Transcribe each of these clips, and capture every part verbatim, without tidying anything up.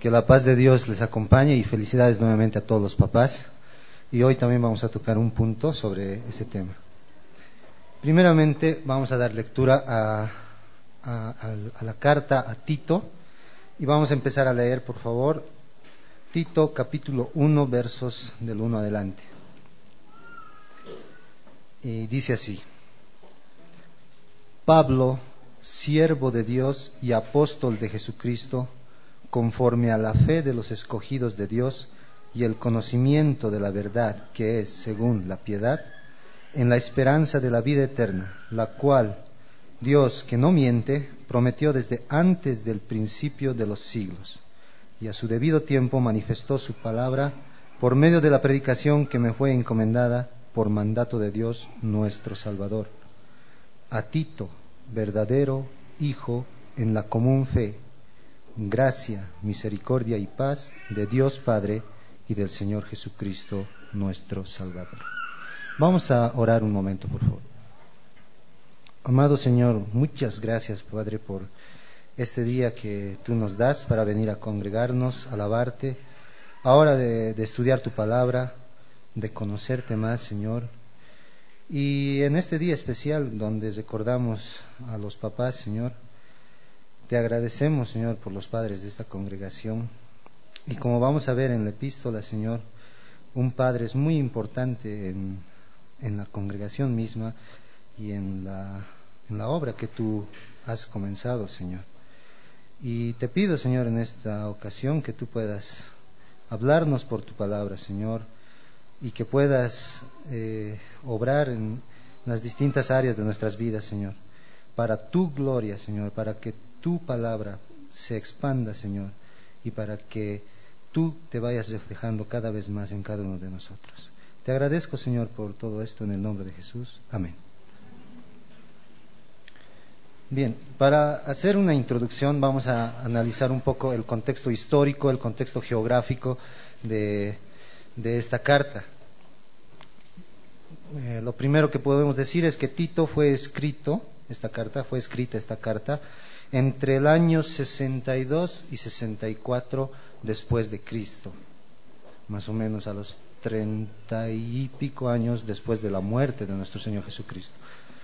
Que la paz de Dios les acompañe y felicidades nuevamente a todos los papás. Y hoy también vamos a tocar un punto sobre ese tema. Primeramente vamos a dar lectura a, a, a, a la carta a Tito y vamos a empezar a leer, por favor, Tito capítulo uno, versos del uno adelante. Y dice así: Pablo, siervo de Dios y apóstol de Jesucristo, conforme a la fe de los escogidos de Dios y el conocimiento de la verdad que es según la piedad, en la esperanza de la vida eterna, la cual Dios, que no miente, prometió desde antes del principio de los siglos, y a su debido tiempo manifestó su palabra por medio de la predicación que me fue encomendada por mandato de Dios nuestro Salvador. A Tito, verdadero hijo en la común fe, gracia, misericordia y paz de Dios Padre y del Señor Jesucristo nuestro Salvador. Vamos a orar un momento, por favor. Amado Señor, muchas gracias, Padre, por este día que tú nos das para venir a congregarnos, alabarte, ahora de, de estudiar tu palabra, de conocerte más, Señor. Y en este día especial donde recordamos a los papás, Señor, te agradecemos, Señor, por los padres de esta congregación. Y como vamos a ver en la epístola, Señor, un padre es muy importante en, en la congregación misma y en la, en la obra que tú has comenzado, Señor. Y te pido, Señor, en esta ocasión que tú puedas hablarnos por tu palabra, Señor, y que puedas eh, obrar en las distintas áreas de nuestras vidas, Señor, para tu gloria, Señor, para que tu palabra se expanda, Señor, y para que tú te vayas reflejando cada vez más en cada uno de nosotros. Te agradezco, Señor, por todo esto en el nombre de Jesús. Amén. Bien, para hacer una introducción vamos a analizar un poco el contexto histórico, el contexto geográfico de, de esta carta. Eh, lo primero que podemos decir es que Tito fue escrito, esta carta fue escrita, esta carta, entre el año sesenta y dos y sesenta y cuatro después de Cristo, más o menos a los treinta y pico años después de la muerte de nuestro Señor Jesucristo.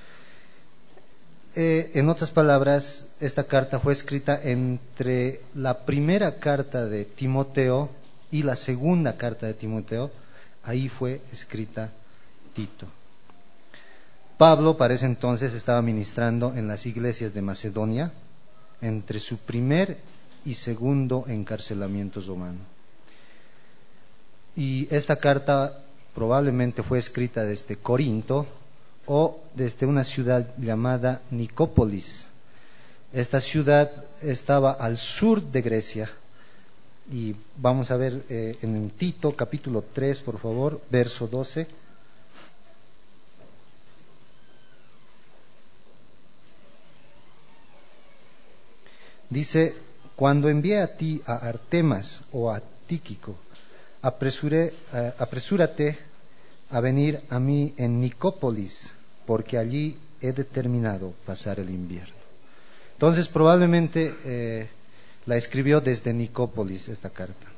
Eh, en otras palabras, esta carta fue escrita entre la primera carta de Timoteo y la segunda carta de Timoteo. Ahí fue escrita Tito. Pablo para ese entonces estaba ministrando en las iglesias de Macedonia entre su primer y segundo encarcelamiento romano. Y esta carta probablemente fue escrita desde Corinto o desde una ciudad llamada Nicópolis. Esta ciudad estaba al sur de Grecia. Y vamos a ver eh, en Tito capítulo tres, por favor, verso doce. Dice: cuando envié a ti a Artemas o a Tíquico, apresuré, eh, apresúrate a venir a mí en Nicópolis, porque allí he determinado pasar el invierno. Entonces probablemente eh, la escribió desde Nicópolis esta carta.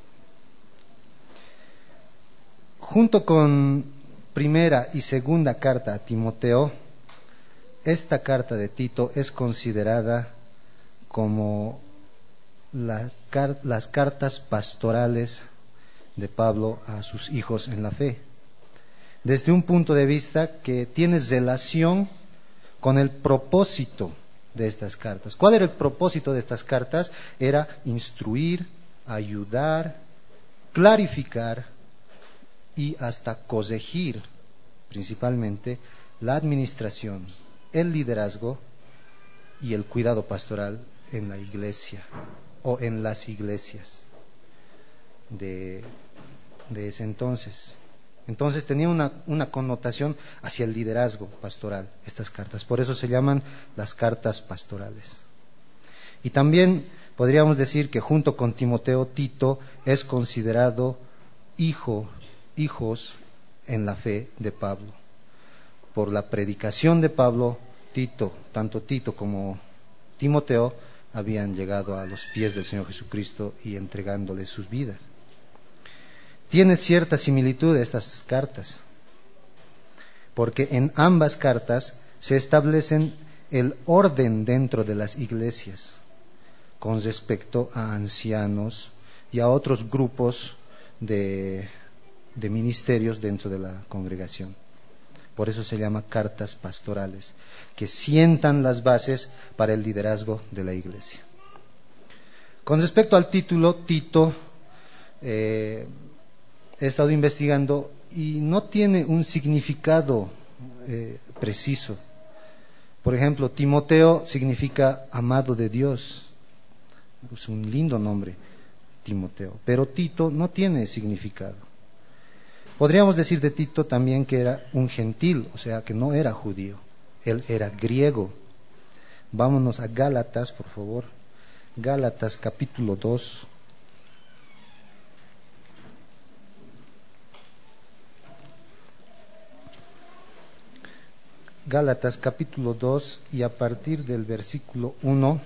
Junto con primera y segunda carta a Timoteo, esta carta de Tito es considerada como la, las cartas pastorales de Pablo a sus hijos en la fe, desde un punto de vista que tiene relación con el propósito de estas cartas. ¿Cuál era el propósito de estas cartas? Era instruir, ayudar, clarificar y hasta corregir principalmente la administración, el liderazgo y el cuidado pastoral en la iglesia o en las iglesias de, de ese entonces. Entonces tenía una, una connotación hacia el liderazgo pastoral estas cartas, por eso se llaman las cartas pastorales. Y también podríamos decir que junto con Timoteo, Tito es considerado hijo, hijos en la fe de Pablo. Por la predicación de Pablo, Tito, tanto Tito como Timoteo, habían llegado a los pies del Señor Jesucristo y entregándole sus vidas. Tiene cierta similitud estas cartas, porque en ambas cartas se establecen el orden dentro de las iglesias con respecto a ancianos y a otros grupos de, de ministerios dentro de la congregación. Por eso se llama cartas pastorales, que sientan las bases para el liderazgo de la iglesia. Con respecto al título, Tito, eh, he estado investigando y no tiene un significado eh, preciso. Por ejemplo, Timoteo significa amado de Dios. Es un lindo nombre, Timoteo. Pero Tito no tiene significado. Podríamos decir de Tito también que era un gentil, o sea, que no era judío. Él era griego. Vámonos a Gálatas, por favor. Gálatas capítulo dos. Gálatas capítulo dos, y a partir del versículo uno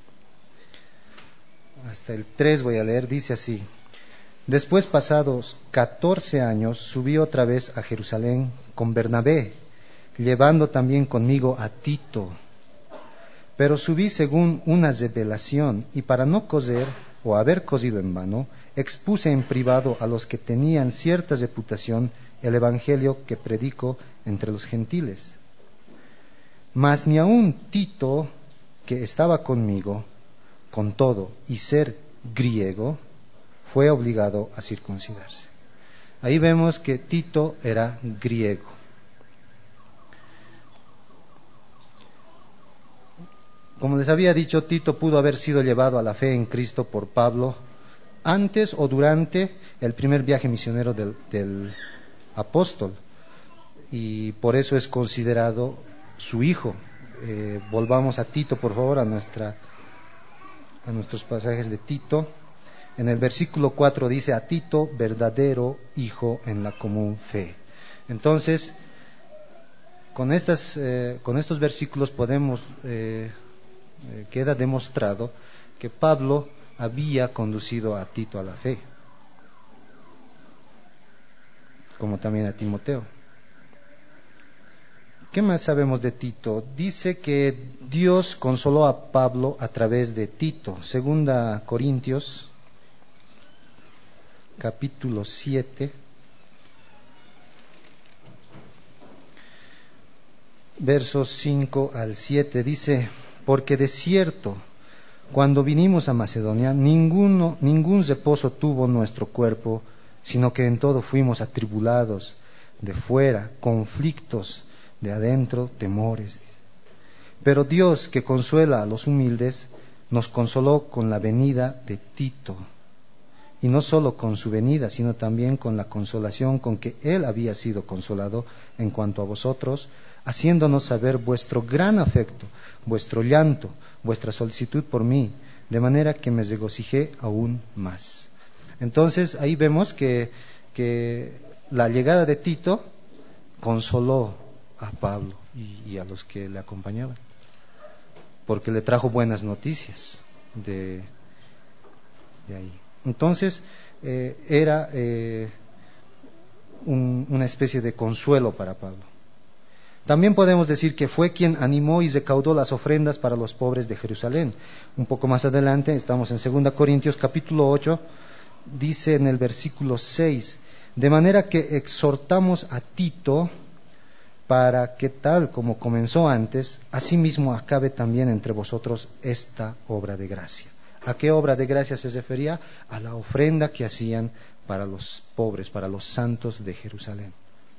hasta el tres voy a leer, dice así: Después, pasados catorce años, subí otra vez a Jerusalén con Bernabé, llevando también conmigo a Tito. Pero subí según una revelación, y para no coser o haber cosido en vano, expuse en privado a los que tenían cierta reputación el evangelio que predico entre los gentiles. Mas ni aun Tito, que estaba conmigo, con todo y ser griego, fue obligado a circuncidarse. Ahí vemos que Tito era griego. Como les había dicho, Tito pudo haber sido llevado a la fe en Cristo por Pablo antes o durante el primer viaje misionero del, del apóstol, y por eso es considerado su hijo. Eh, volvamos a Tito, por favor, a, nuestra, a nuestros pasajes de Tito. En el versículo cuatro dice: a Tito, verdadero hijo en la común fe. Entonces, con, estas, eh, con estos versículos podemos, eh, eh, queda demostrado que Pablo había conducido a Tito a la fe, como también a Timoteo. ¿Qué más sabemos de Tito? Dice que Dios consoló a Pablo a través de Tito. Segunda Corintios, capítulo siete, versos cinco al siete, dice: porque de cierto, cuando vinimos a Macedonia, ninguno, ningún reposo tuvo nuestro cuerpo, sino que en todo fuimos atribulados, de fuera, conflictos, de adentro, temores. Pero Dios, que consuela a los humildes, nos consoló con la venida de Tito. Y no solo con su venida, sino también con la consolación con que él había sido consolado en cuanto a vosotros, haciéndonos saber vuestro gran afecto, vuestro llanto, vuestra solicitud por mí, de manera que me regocijé aún más. Entonces ahí vemos que, que la llegada de Tito consoló a Pablo y, y a los que le acompañaban, porque le trajo buenas noticias de, de ahí. Entonces eh, era eh, un, una especie de consuelo para Pablo. También podemos decir que fue quien animó y recaudó las ofrendas para los pobres de Jerusalén. Un poco más adelante, estamos en Segunda Corintios capítulo ocho, dice en el versículo seis: de manera que exhortamos a Tito para que, tal como comenzó antes, asimismo acabe también entre vosotros esta obra de gracia. ¿A qué obra de gracia se refería? A la ofrenda que hacían para los pobres, para los santos de Jerusalén.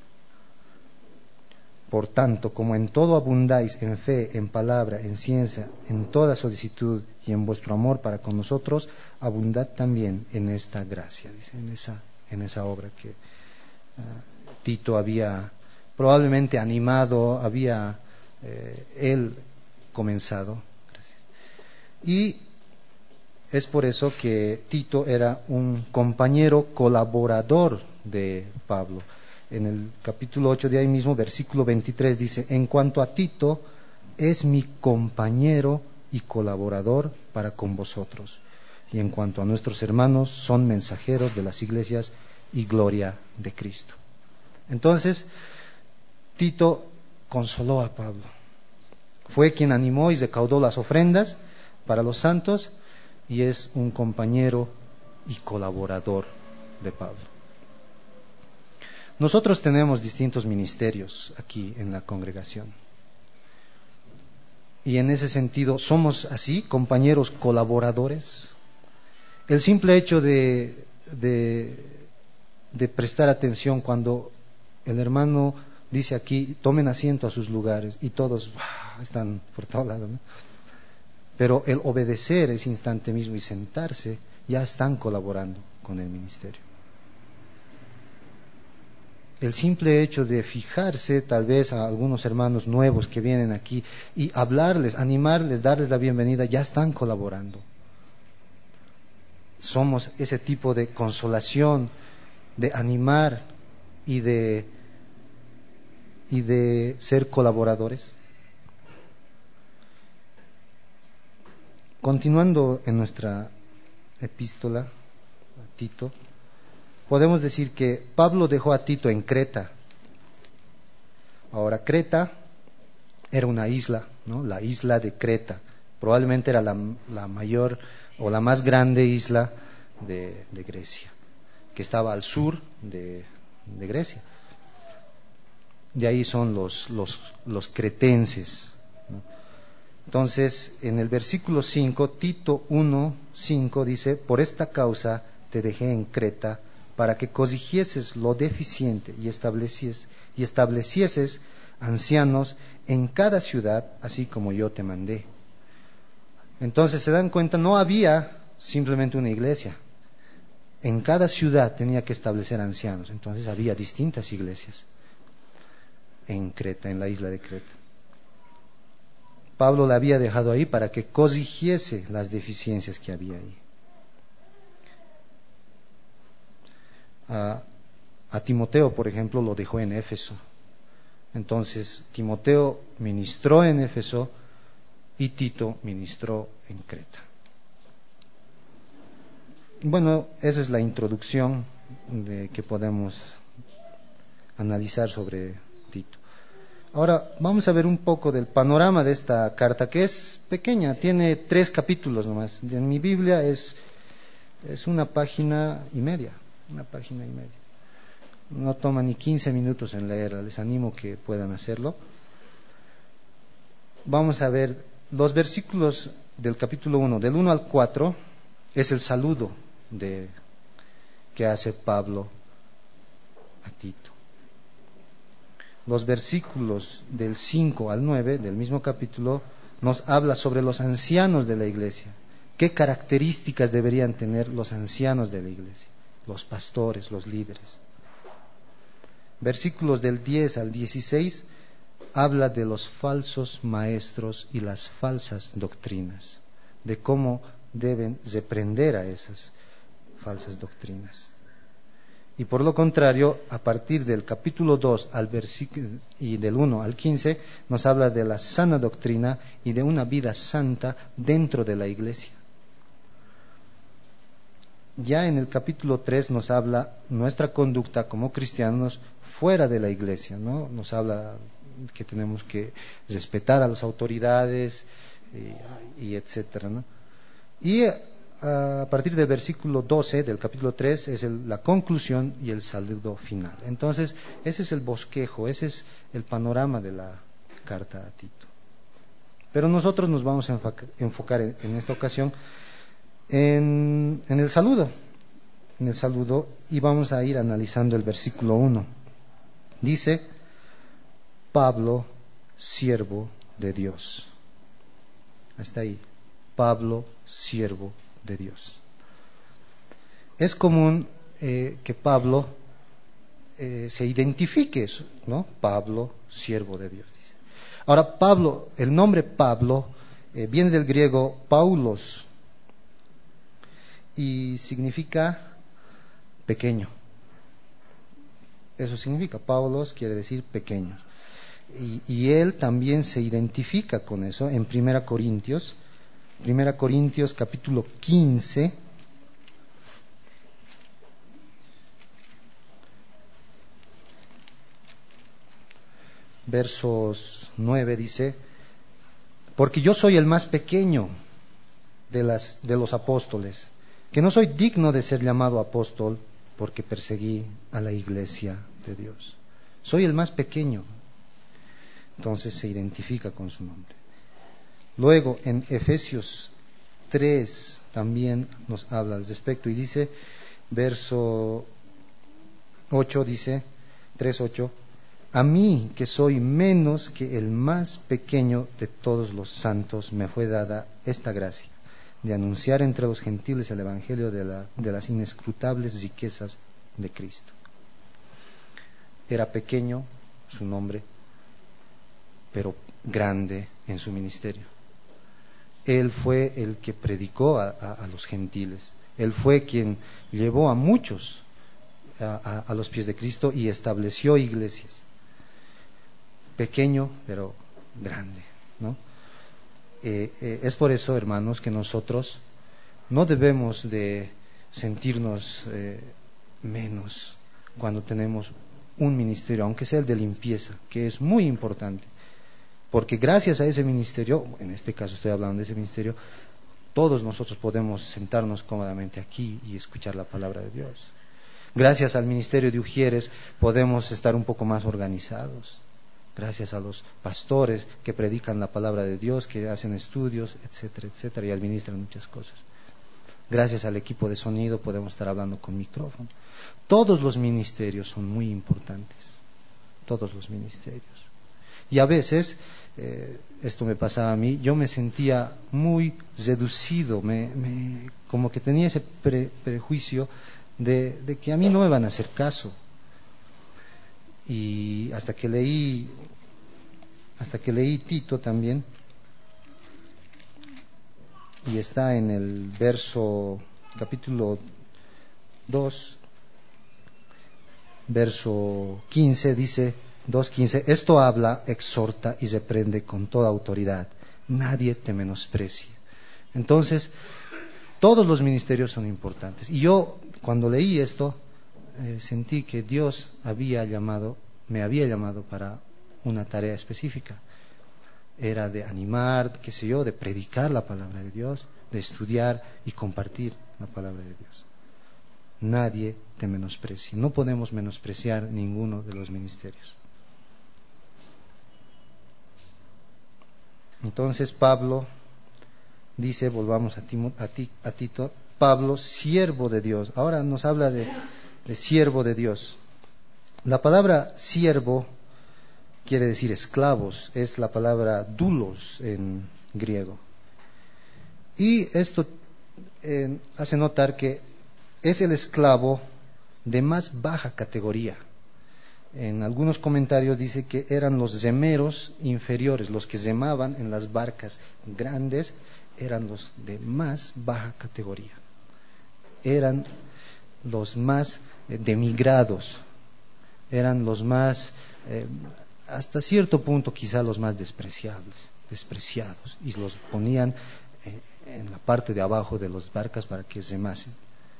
Por tanto, como en todo abundáis en fe, en palabra, en ciencia, en toda solicitud y en vuestro amor para con nosotros, abundad también en esta gracia, dice, en esa, en esa obra que uh, Tito había probablemente animado, había eh, él comenzado. Gracias. Y es por eso que Tito era un compañero colaborador de Pablo. En el capítulo ocho de ahí mismo, versículo veintitrés dice: en cuanto a Tito, es mi compañero y colaborador para con vosotros. Y en cuanto a nuestros hermanos, son mensajeros de las iglesias y gloria de Cristo. Entonces, Tito consoló a Pablo. Fue quien animó y recaudó las ofrendas para los santos y es un compañero y colaborador de Pablo. Nosotros tenemos distintos ministerios aquí en la congregación. Y en ese sentido, ¿somos así, compañeros colaboradores? El simple hecho de, de, de prestar atención cuando el hermano dice aquí, tomen asiento a sus lugares, y todos ¡wow! Están por todos lados, ¿no? Pero el obedecer ese instante mismo y sentarse, ya están colaborando con el ministerio. El simple hecho de fijarse tal vez a algunos hermanos nuevos que vienen aquí y hablarles, animarles, darles la bienvenida, ya están colaborando. Somos ese tipo de consolación, de animar y de, y de ser colaboradores. Continuando en nuestra epístola a Tito, podemos decir que Pablo dejó a Tito en Creta. Ahora, Creta era una isla, ¿no? La isla de Creta. Probablemente era la, la mayor o la más grande isla de, de Grecia, que estaba al sur de, de Grecia. De ahí son los, los, los cretenses, ¿no? Entonces, en el versículo cinco, Tito uno, cinco dice, por esta causa te dejé en Creta, para que corrigieses lo deficiente y establecieses, y establecieses ancianos en cada ciudad, así como yo te mandé. Entonces se dan cuenta, no había simplemente una iglesia. En cada ciudad tenía que establecer ancianos. Entonces había distintas iglesias en Creta, en la isla de Creta. Pablo la había dejado ahí para que corrigiese las deficiencias que había ahí. A, a Timoteo, por ejemplo, lo dejó en Éfeso. Entonces, Timoteo ministró en Éfeso y Tito ministró en Creta. Bueno, esa es la introducción de que podemos analizar sobre Tito. Ahora vamos a ver un poco del panorama de esta carta, que es pequeña, tiene tres capítulos nomás. En mi Biblia es, es una página y media, una página y media. No toma ni quince minutos en leerla, les animo que puedan hacerlo. Vamos a ver los versículos del capítulo uno, del uno al cuatro, es el saludo de, que hace Pablo a Tito. Los versículos del cinco al nueve del mismo capítulo nos habla sobre los ancianos de la iglesia. ¿Qué características deberían tener los ancianos de la iglesia? Los pastores, los líderes. Versículos del diez al dieciséis habla de los falsos maestros y las falsas doctrinas, de cómo deben reprender a esas falsas doctrinas. Y por lo contrario, a partir del capítulo dos al versículo, y del uno al quince, nos habla de la sana doctrina y de una vida santa dentro de la iglesia. Ya en el capítulo tres nos habla nuestra conducta como cristianos fuera de la iglesia, ¿no? Nos habla que tenemos que respetar a las autoridades y, y etcétera, ¿no? Y a partir del versículo doce del capítulo tres es el, la conclusión y el saludo final. Entonces, ese es el bosquejo, ese es el panorama de la carta a Tito. Pero nosotros nos vamos a enfocar en, en esta ocasión en, en el saludo, en el saludo, y vamos a ir analizando el versículo uno. Dice, Pablo, siervo de Dios. Hasta ahí. Pablo, siervo de Dios. Es común eh, que Pablo eh, se identifique, ¿no? Pablo, siervo de Dios. Dice. Ahora, Pablo, el nombre Pablo eh, viene del griego Paulos y significa pequeño. Eso significa, Paulos quiere decir pequeño. Y, y él también se identifica con eso en Primera Corintios, Primera Corintios capítulo quince, versos nueve dice: porque yo soy el más pequeño de, las, de los apóstoles, que no soy digno de ser llamado apóstol, porque perseguí a la iglesia de Dios. Soy el más pequeño. Entonces se identifica con su nombre. Luego en Efesios tres también nos habla al respecto y dice, verso ocho dice, tres ocho: a mí, que soy menos que el más pequeño de todos los santos, me fue dada esta gracia, de anunciar entre los gentiles el evangelio de, la, de las inescrutables riquezas de Cristo. Era pequeño su nombre, pero grande en su ministerio. Él fue el que predicó a, a, a los gentiles. Él fue quien llevó a muchos a, a, a los pies de Cristo y estableció iglesias. Pequeño, pero grande, ¿no? Eh, eh, es por eso, hermanos, que nosotros no debemos de sentirnos eh, menos cuando tenemos un ministerio, aunque sea el de limpieza, que es muy importante. Porque gracias a ese ministerio, en este caso estoy hablando de ese ministerio, todos nosotros podemos sentarnos cómodamente aquí y escuchar la palabra de Dios. Gracias al ministerio de Ujieres podemos estar un poco más organizados. Gracias a los pastores que predican la palabra de Dios, que hacen estudios, etcétera, etcétera, y administran muchas cosas. Gracias al equipo de sonido podemos estar hablando con micrófono. Todos los ministerios son muy importantes. Todos los ministerios. Y a veces, eh, esto me pasaba a mí, yo me sentía muy reducido, me, me, como que tenía ese pre, prejuicio de, de que a mí no me van a hacer caso. Y hasta que leí, hasta que leí Tito también, y está en el verso, capítulo dos, verso quince, dice, dos quince, esto habla, exhorta y reprende con toda autoridad. Nadie te menosprecie. Entonces, todos los ministerios son importantes. Y yo, cuando leí esto, eh, sentí que Dios había llamado, me había llamado para una tarea específica. Era de animar, qué sé yo, de predicar la palabra de Dios, de estudiar y compartir la palabra de Dios. Nadie te menosprecie. No podemos menospreciar ninguno de los ministerios. Entonces Pablo dice, volvamos a, Timo, a, ti, a Tito, Pablo, siervo de Dios. Ahora nos habla de, de siervo de Dios. La palabra siervo quiere decir esclavos, es la palabra doulos en griego. Y esto eh, hace notar que es el esclavo de más baja categoría. En algunos comentarios dice que eran los remeros inferiores, los que remaban en las barcas grandes, eran los de más baja categoría. Eran los más eh, demigrados, eran los más, eh, hasta cierto punto quizá los más despreciables, despreciados, y los ponían eh, en la parte de abajo de las barcas para que remasen.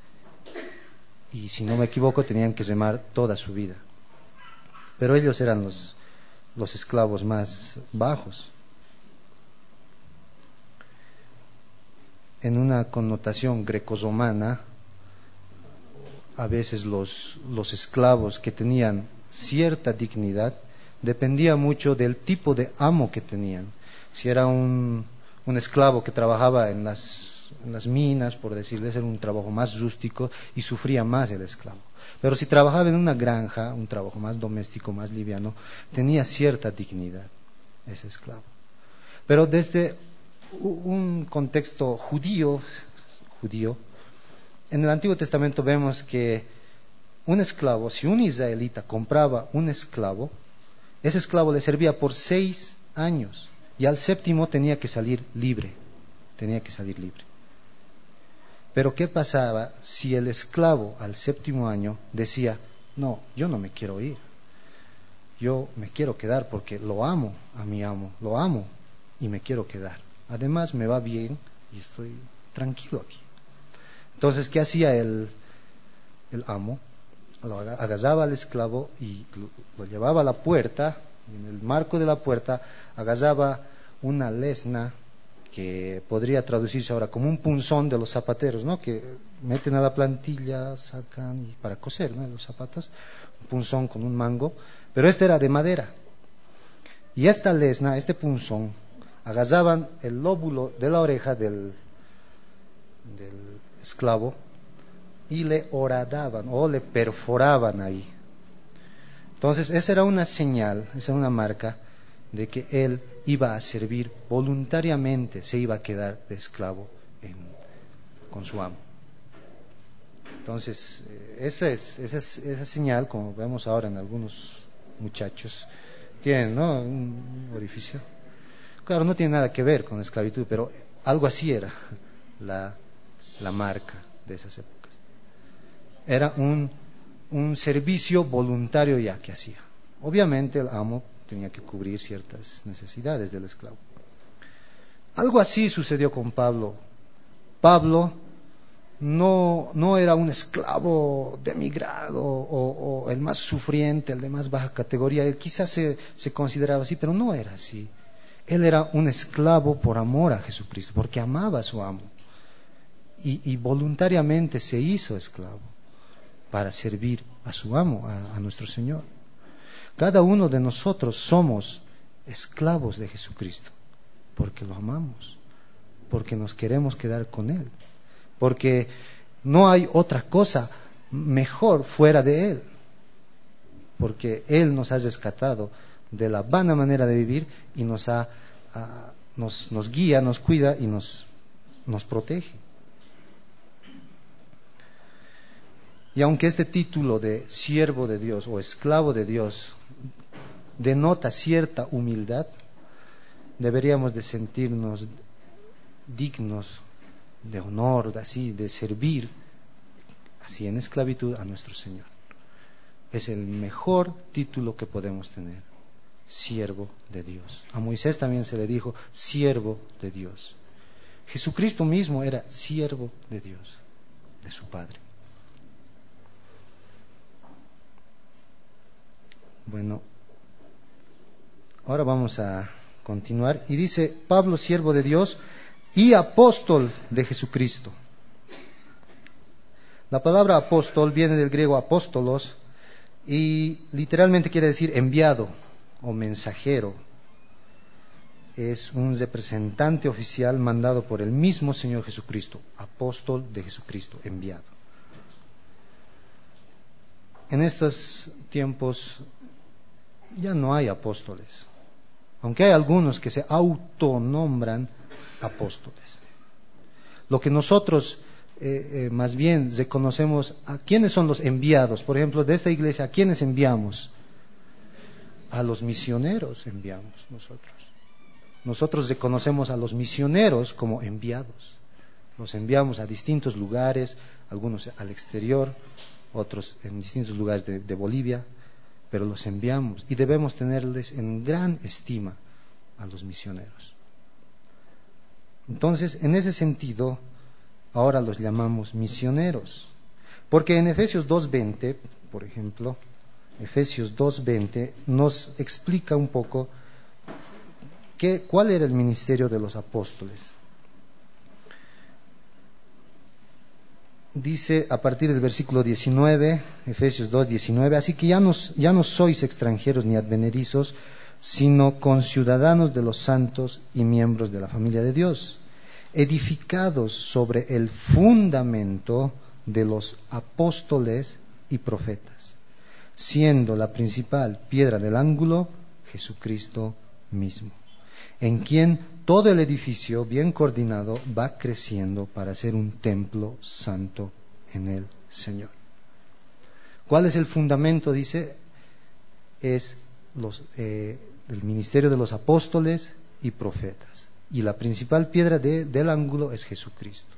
Y si no me equivoco tenían que remar toda su vida. Pero ellos eran los, los esclavos más bajos. En una connotación grecorromana, a veces los, los esclavos que tenían cierta dignidad dependía mucho del tipo de amo que tenían. Si era un, un esclavo que trabajaba en las, en las minas, por decirles, era un trabajo más rústico y sufría más el esclavo. Pero si trabajaba en una granja, un trabajo más doméstico, más liviano, tenía cierta dignidad ese esclavo. Pero desde un contexto judío, judío, en el Antiguo Testamento vemos que un esclavo, si un israelita compraba un esclavo, ese esclavo le servía por seis años y al séptimo tenía que salir libre, tenía que salir libre. Pero ¿qué pasaba si el esclavo al séptimo año decía, no, yo no me quiero ir, yo me quiero quedar porque lo amo a mi amo, lo amo y me quiero quedar, además me va bien y estoy tranquilo aquí. Entonces, ¿qué hacía el, el amo? Lo agarraba al esclavo y lo, lo llevaba a la puerta, y en el marco de la puerta agarraba una lesna, que podría traducirse ahora como un punzón de los zapateros, ¿no? Que meten a la plantilla, sacan y para coser, ¿no? Los zapatos, un punzón con un mango, pero este era de madera. Y esta lesna, este punzón, agarraban el lóbulo de la oreja del, del esclavo y le horadaban o le perforaban ahí. Entonces esa era una señal, esa era una marca de que él iba a servir voluntariamente, se iba a quedar de esclavo en, con su amo. Entonces esa, es, esa, es, esa señal, como vemos ahora en algunos muchachos, tienen, ¿no?, un orificio. Claro, no tiene nada que ver con la esclavitud, pero algo así era la, la marca de esas épocas. Era un, un servicio voluntario ya que hacía. Obviamente el amo tenía que cubrir ciertas necesidades del esclavo. Algo así sucedió con Pablo. Pablo no, no era un esclavo demigrado o, o el más sufriente, el de más baja categoría. Él quizás se, se consideraba así, pero no era así. Él era un esclavo por amor a Jesucristo, porque amaba a su amo. Y, y voluntariamente se hizo esclavo para servir a su amo, a, a nuestro Señor. Cada uno de nosotros somos esclavos de Jesucristo, porque lo amamos, porque nos queremos quedar con Él, porque no hay otra cosa mejor fuera de Él, porque Él nos ha rescatado de la vana manera de vivir y nos, ha, a, nos, nos guía, nos cuida y nos, nos protege. Y aunque este título de siervo de Dios o esclavo de Dios denota cierta humildad, deberíamos de sentirnos dignos de honor, de así, de servir así en esclavitud a nuestro Señor. Es el mejor título que podemos tener, siervo de Dios. A Moisés también se le dijo siervo de Dios. Jesucristo mismo era siervo de Dios, de su Padre. Bueno, ahora vamos a continuar. Y dice, Pablo, siervo de Dios y apóstol de Jesucristo. La palabra apóstol viene del griego apóstolos y literalmente quiere decir enviado o mensajero. Es un representante oficial mandado por el mismo Señor Jesucristo, apóstol de Jesucristo, enviado. En estos tiempos ya no hay apóstoles, aunque hay algunos que se autonombran apóstoles. Lo que nosotros eh, eh, más bien reconocemos, ¿a quiénes son los enviados? Por ejemplo, de esta iglesia, ¿a quiénes enviamos? A los misioneros enviamos nosotros. Nosotros reconocemos a los misioneros como enviados. Los enviamos a distintos lugares, algunos al exterior, otros en distintos lugares de, de Bolivia, pero los enviamos y debemos tenerles en gran estima a los misioneros. Entonces, en ese sentido, ahora los llamamos misioneros, porque en Efesios dos veinte, por ejemplo, Efesios dos veinte nos explica un poco qué, cuál era el ministerio de los apóstoles. Dice a partir del versículo diecinueve, Efesios dos diecinueve, así que ya no, ya no sois extranjeros ni advenedizos, sino conciudadanos de los santos y miembros de la familia de Dios, edificados sobre el fundamento de los apóstoles y profetas, siendo la principal piedra del ángulo Jesucristo mismo, en quien todo el edificio bien coordinado va creciendo para ser un templo santo en el Señor. ¿Cuál es el fundamento? Dice, es los, eh, el ministerio de los apóstoles y profetas. Y la principal piedra de, del ángulo es Jesucristo.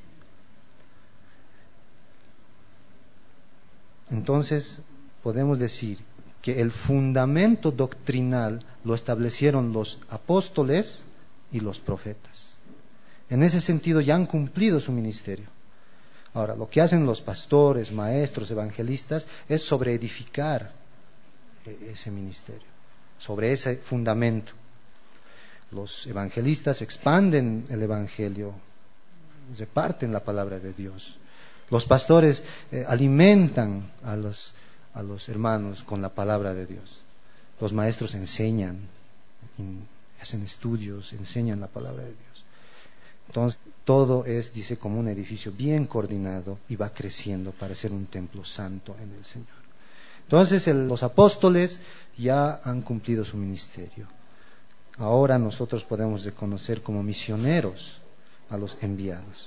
Entonces, podemos decir que el fundamento doctrinal lo establecieron los apóstoles y los profetas. En ese sentido ya han cumplido su ministerio. Ahora, lo que hacen los pastores, maestros, evangelistas es sobreedificar ese ministerio, sobre ese fundamento. Los evangelistas expanden el evangelio, reparten la palabra de Dios. Los pastores eh, alimentan a los, a los hermanos con la palabra de Dios. Los maestros enseñan, hacen estudios, enseñan la palabra de Dios. Entonces, todo es, dice, como un edificio bien coordinado y va creciendo para ser un templo santo en el Señor. Entonces, el, los apóstoles ya han cumplido su ministerio. Ahora nosotros podemos reconocer como misioneros a los enviados.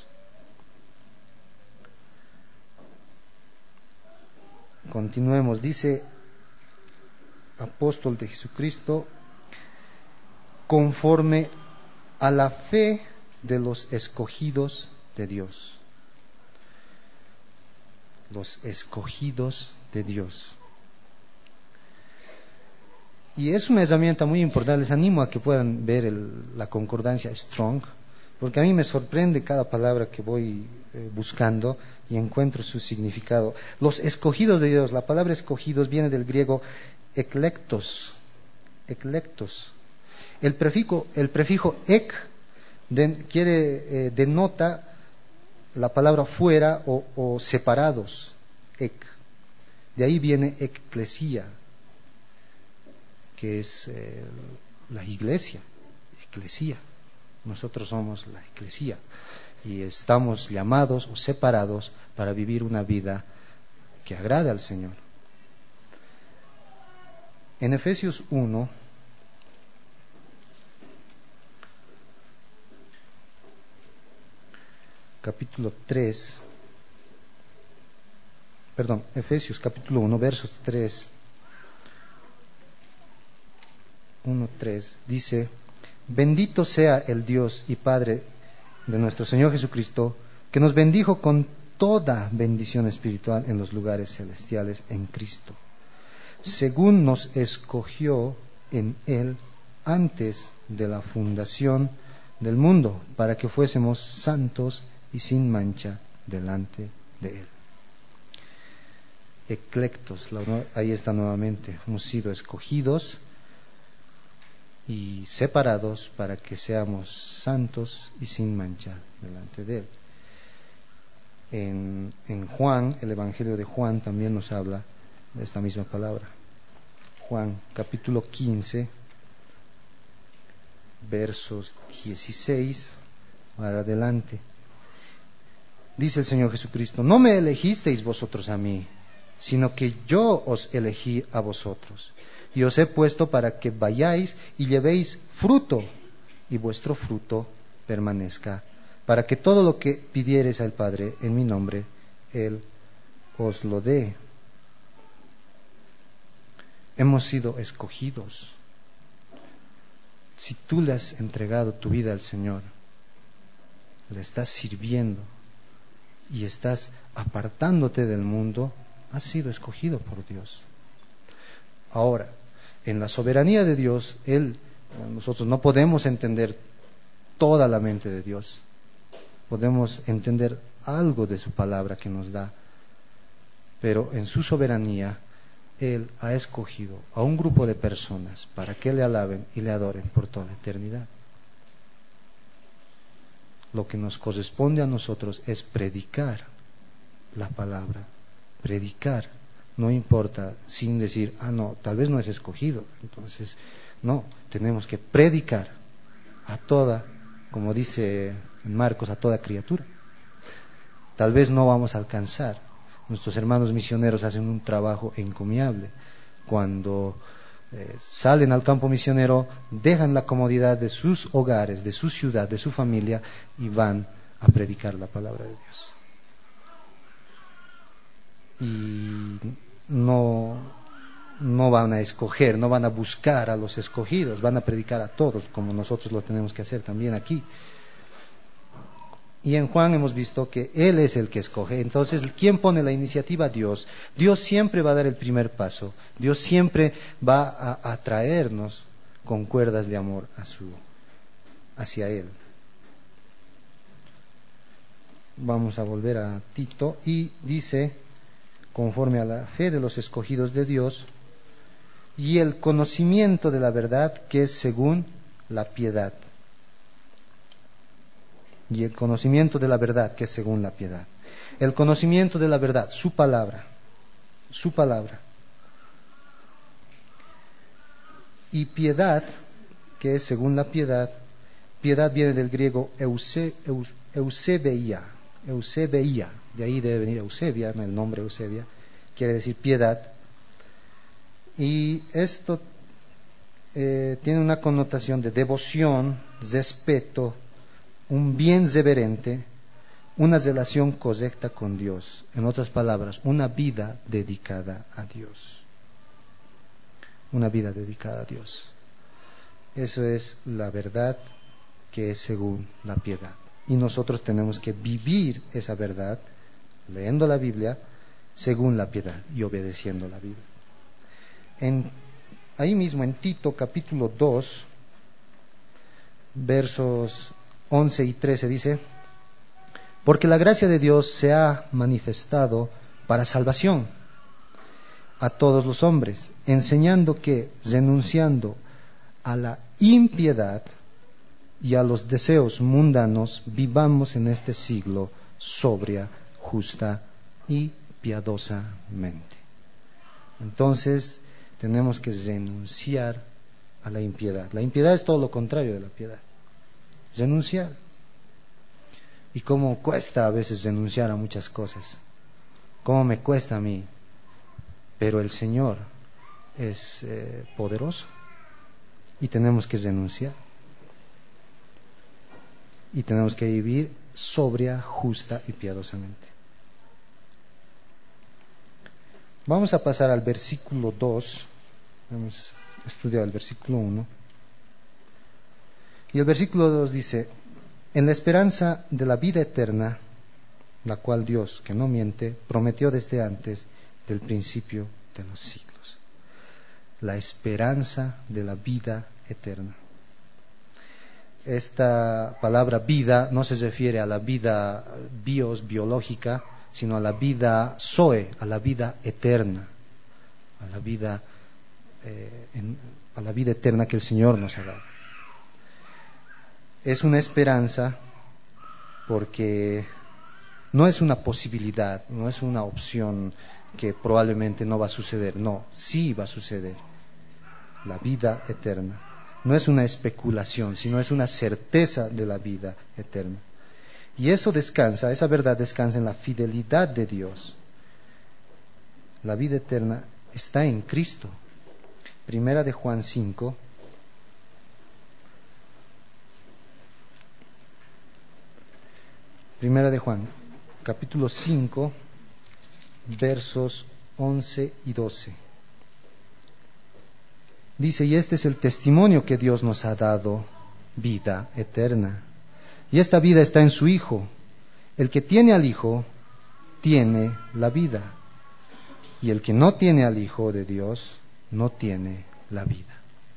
Continuemos, dice apóstol de Jesucristo, conforme a la fe de los escogidos de Dios. Los escogidos de Dios. Y es una herramienta muy importante. Les animo a que puedan ver el, la concordancia Strong, porque a mí me sorprende cada palabra que voy eh, buscando y encuentro su significado. Los escogidos de Dios, la palabra escogidos viene del griego eklectos, eklectos. El prefijo, el prefijo ek de, quiere, eh, denota la palabra fuera o, o separados, ek. De ahí viene eclesia, que es eh, la iglesia, eclesia. Nosotros somos la eclesia y estamos llamados o separados para vivir una vida que agrade al Señor. En Efesios uno, capítulo tres, perdón, Efesios capítulo uno, versos tres, uno, tres, dice: bendito sea el Dios y Padre de nuestro Señor Jesucristo, que nos bendijo con toda bendición espiritual en los lugares celestiales en Cristo, según nos escogió en Él antes de la fundación del mundo, para que fuésemos santos y sin mancha delante de Él. Eclectos, ahí está nuevamente, hemos sido escogidos y separados para que seamos santos y sin mancha delante de Él. En, en Juan, el Evangelio de Juan también nos habla de esta misma palabra. Juan capítulo quince, versos dieciséis para adelante. Dice el Señor Jesucristo: no me elegisteis vosotros a mí, sino que yo os elegí a vosotros, y os he puesto para que vayáis y llevéis fruto, y vuestro fruto permanezca, para que todo lo que pidiereis al Padre en mi nombre, Él os lo dé. Hemos sido escogidos. Si tú le has entregado tu vida al Señor, le estás sirviendo y estás apartándote del mundo, has sido escogido por Dios. Ahora, en la soberanía de Dios, Él, nosotros no podemos entender toda la mente de Dios. Podemos entender algo de su palabra que nos da, pero en su soberanía Él ha escogido a un grupo de personas para que le alaben y le adoren por toda la eternidad. Lo que nos corresponde a nosotros es predicar la palabra, predicar. No importa sin decir, ah, no, tal vez no es escogido. Entonces, no, tenemos que predicar a toda, como dice en Marcos, a toda criatura. Tal vez no vamos a alcanzar. Nuestros hermanos misioneros hacen un trabajo encomiable. Cuando eh, salen al campo misionero, dejan la comodidad de sus hogares, de su ciudad, de su familia, y van a predicar la palabra de Dios. Y no, no van a escoger, no van a buscar a los escogidos, van a predicar a todos, como nosotros lo tenemos que hacer también aquí. Y en Juan hemos visto que Él es el que escoge. Entonces, ¿quién pone la iniciativa? Dios. Dios siempre va a dar el primer paso. Dios siempre va a atraernos con cuerdas de amor a su, hacia Él. vamos a volver a Tito, y dice, conforme a la fe de los escogidos de Dios, y el conocimiento de la verdad que es según la piedad. Y el conocimiento de la verdad que es según la piedad. El conocimiento de la verdad, su palabra, su palabra. Y piedad, que es según la piedad, piedad viene del griego euse, eus, eusebeia, eusebeia, de ahí debe venir Eusebia, el nombre Eusebia, quiere decir piedad. Y esto eh, tiene una connotación de devoción, respeto, un bien reverente, una relación correcta con Dios. En otras palabras, una vida dedicada a Dios. Una vida dedicada a Dios. Eso es la verdad que es según la piedad. Y nosotros tenemos que vivir esa verdad, leyendo la Biblia, según la piedad y obedeciendo la Biblia. En, ahí mismo en Tito capítulo dos, versos once y trece dice, porque la gracia de Dios se ha manifestado para salvación a todos los hombres, enseñando que, renunciando a la impiedad y a los deseos mundanos, vivamos en este siglo sobria, justa y piadosamente. Entonces, tenemos que renunciar a la impiedad. La impiedad es todo lo contrario de la piedad. Renunciar. Y cómo cuesta a veces renunciar a muchas cosas. Cómo me cuesta a mí. Pero el Señor es eh, poderoso. Y tenemos que renunciar. Y tenemos que vivir sobria, justa y piadosamente. Vamos a pasar al versículo dos. Hemos estudiado el versículo uno. Y el versículo dos dice, en la esperanza de la vida eterna, la cual Dios, que no miente, prometió desde antes del principio de los siglos. La esperanza de la vida eterna. Esta palabra vida no se refiere a la vida bios, biológica, sino a la vida zoe, a la vida eterna, a la vida, eh, en, a la vida eterna que el Señor nos ha dado. Es una esperanza porque no es una posibilidad, no es una opción que probablemente no va a suceder, no, sí va a suceder. La vida eterna. No es una especulación, sino es una certeza de la vida eterna. Y eso descansa, esa verdad descansa en la fidelidad de Dios. La vida eterna está en Cristo. Primera de Juan cinco. Primera de Juan, capítulo cinco, versos once y doce. Dice, y este es el testimonio que Dios nos ha dado, vida eterna. Y esta vida está en su Hijo. El que tiene al Hijo, tiene la vida. Y el que no tiene al Hijo de Dios, no tiene la vida.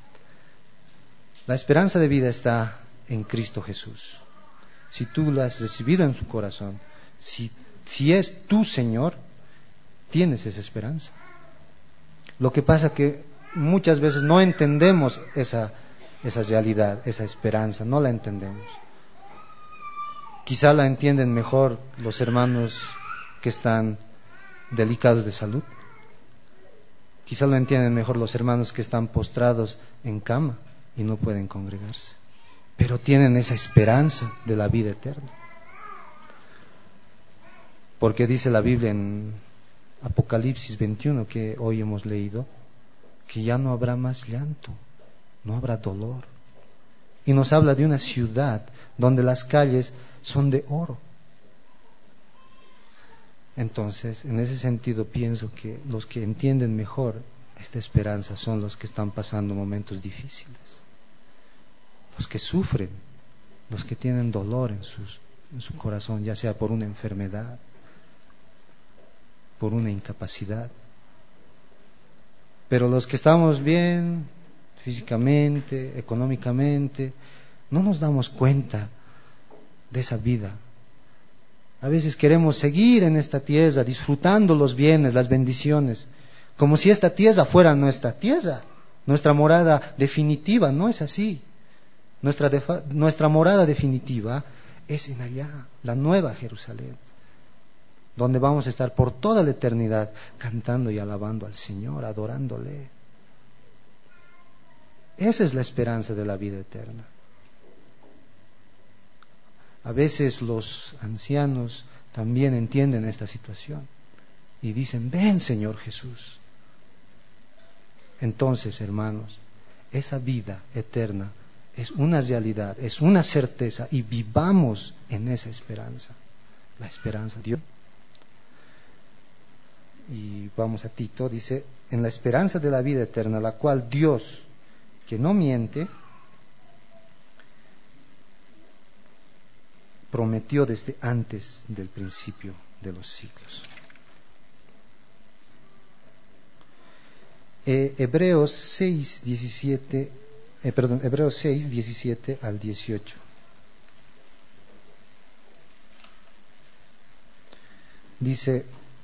La esperanza de vida está en Cristo Jesús. Si tú lo has recibido en tu corazón, si, si es tu Señor, tienes esa esperanza. Lo que pasa que muchas veces no entendemos esa, esa realidad, esa esperanza, no la entendemos. Quizá la entienden mejor los hermanos que están delicados de salud. Quizá lo entienden mejor los hermanos que están postrados en cama y no pueden congregarse. Pero tienen esa esperanza de la vida eterna. Porque dice la Biblia en Apocalipsis veintiuno, que hoy hemos leído, que ya no habrá más llanto, no habrá dolor. Y nos habla de una ciudad donde las calles son de oro. Entonces, en ese sentido pienso que los que entienden mejor esta esperanza son los que están pasando momentos difíciles, los que sufren, los que tienen dolor en, sus, en su corazón, ya sea por una enfermedad, por una incapacidad. Pero los que estamos bien físicamente, económicamente, no nos damos cuenta de esa vida A veces queremos seguir en esta tierra, disfrutando los bienes, las bendiciones, como si esta tierra fuera nuestra tierra, nuestra morada definitiva. No es así. Nuestra, defa- nuestra morada definitiva es en allá, la nueva Jerusalén, donde vamos a estar por toda la eternidad cantando y alabando al Señor, adorándole. Esa es la esperanza de la vida eterna. A veces los ancianos también entienden esta situación y dicen: ven, Señor Jesús. Entonces, hermanos, esa vida eterna es una realidad, es una certeza, y vivamos en esa esperanza, la esperanza de Dios. Y vamos a Tito, dice: en la esperanza de la vida eterna, la cual Dios, que no miente, prometió desde antes del principio de los siglos. Eh, Hebreos seis, diecisiete, eh, perdón, Hebreos seis, diecisiete al dieciocho. Dice: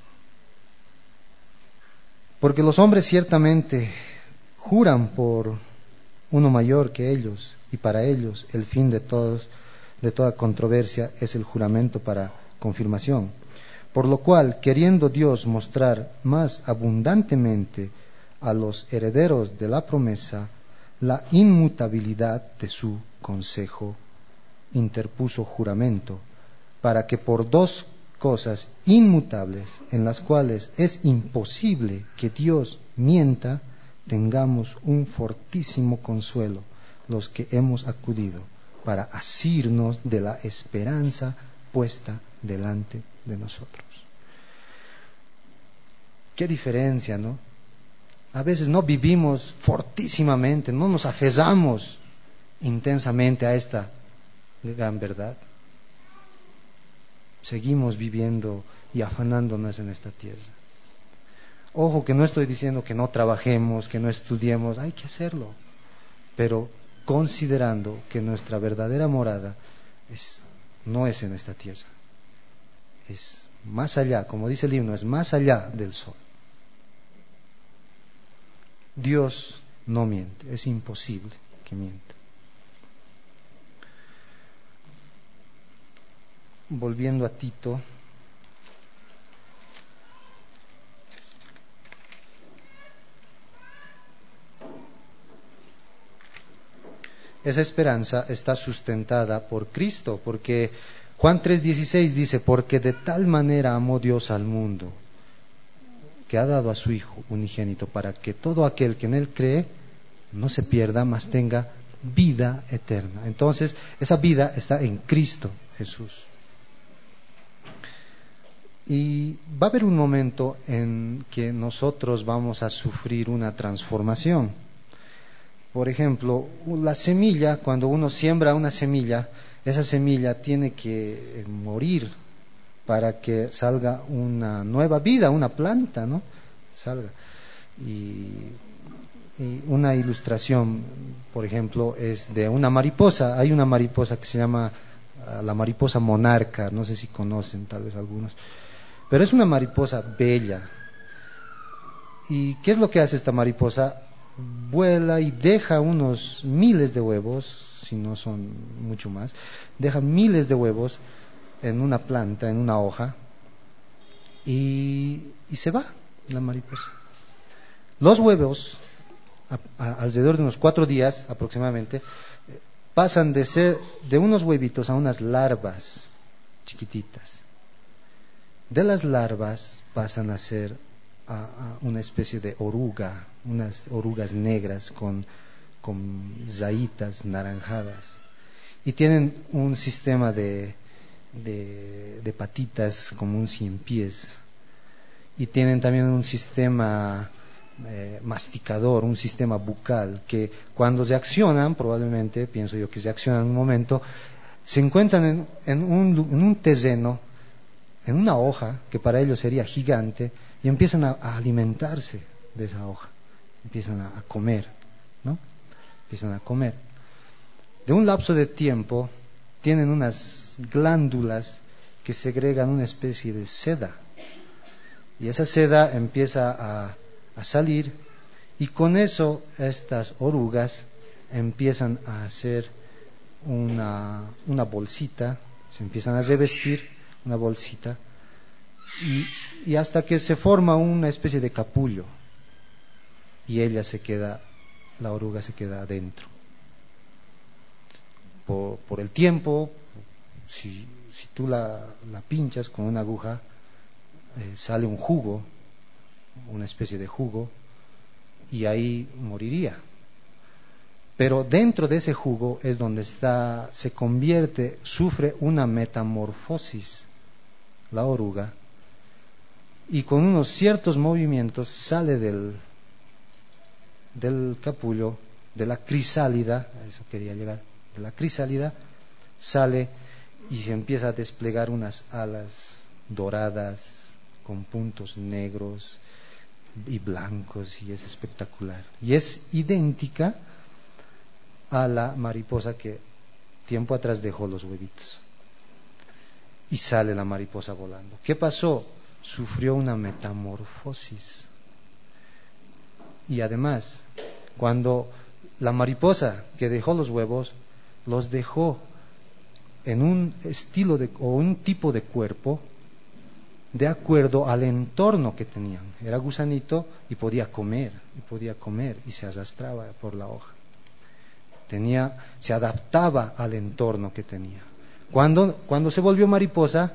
porque los hombres ciertamente juran por uno mayor que ellos, y para ellos el fin de todos, de toda controversia es el juramento para confirmación. Por lo cual, queriendo Dios mostrar más abundantemente a los herederos de la promesa la inmutabilidad de su consejo, interpuso juramento, para que por dos cosas inmutables, en las cuales es imposible que Dios mienta, tengamos un fortísimo consuelo los que hemos acudido para asirnos de la esperanza puesta delante de nosotros. Qué diferencia, ¿no? A veces no vivimos fortísimamente, no nos aferramos intensamente a esta gran verdad. Seguimos viviendo y afanándonos en esta tierra. Ojo, que no estoy diciendo que no trabajemos, que no estudiemos, hay que hacerlo, pero considerando que nuestra verdadera morada es, no es en esta tierra, es más allá, como dice el himno, es más allá del sol. Dios no miente, es imposible que mienta. Volviendo a Tito, esa esperanza está sustentada por Cristo, porque Juan tres dieciséis dice: porque de tal manera amó Dios al mundo, que ha dado a su Hijo unigénito, para que todo aquel que en Él cree no se pierda, mas tenga vida eterna. Entonces, esa vida está en Cristo Jesús. Y va a haber un momento en que nosotros vamos a sufrir una transformación. Por ejemplo, la semilla, cuando uno siembra una semilla, esa semilla tiene que morir para que salga una nueva vida, una planta, ¿no? Salga. Y, y una ilustración, por ejemplo, es de una mariposa. Hay una mariposa que se llama uh, la mariposa monarca, no sé si conocen, tal vez algunos. Pero es una mariposa bella. ¿Y qué es lo que hace esta mariposa? Vuela y deja unos miles de huevos, si no son mucho más, deja miles de huevos en una planta, en una hoja, y, y se va la mariposa. Los huevos, a, a, alrededor de unos cuatro días aproximadamente, pasan de ser de unos huevitos a unas larvas chiquititas. De las larvas pasan a ser a, a una especie de oruga, unas orugas negras con, con rayitas naranjadas, y tienen un sistema de, de, de patitas como un cien pies, y tienen también un sistema eh, masticador, un sistema bucal, que cuando reaccionan, probablemente, pienso yo que reaccionan en un momento, se encuentran en, en, un, en un terreno, en una hoja que para ellos sería gigante, y empiezan a, a alimentarse de esa hoja, empiezan a, a comer, ¿no? Empiezan a comer. De un lapso de tiempo tienen unas glándulas que segregan una especie de seda. Y esa seda empieza a, a salir, y con eso estas orugas empiezan a hacer una, una bolsita, se empiezan a revestir una bolsita, y, y hasta que se forma una especie de capullo, y ella se queda, la oruga se queda adentro. Por, por el tiempo, si, si tú la, la pinchas con una aguja, eh, sale un jugo, una especie de jugo, y ahí moriría. Pero dentro de ese jugo es donde está, se convierte, sufre una metamorfosis la oruga, y con unos ciertos movimientos sale del, del capullo, de la crisálida, a eso quería llegar, de la crisálida, sale y se empieza a desplegar unas alas doradas con puntos negros y blancos, y es espectacular. Y es idéntica a la mariposa que tiempo atrás dejó los huevitos. Y sale la mariposa volando. ¿Qué pasó? Sufrió una metamorfosis. Y además, cuando la mariposa que dejó los huevos, los dejó en un estilo de, o un tipo de cuerpo de acuerdo al entorno que tenían. Era gusanito y podía comer, y podía comer, y se arrastraba por la hoja. Tenía, se adaptaba al entorno que tenía. Cuando, cuando se volvió mariposa,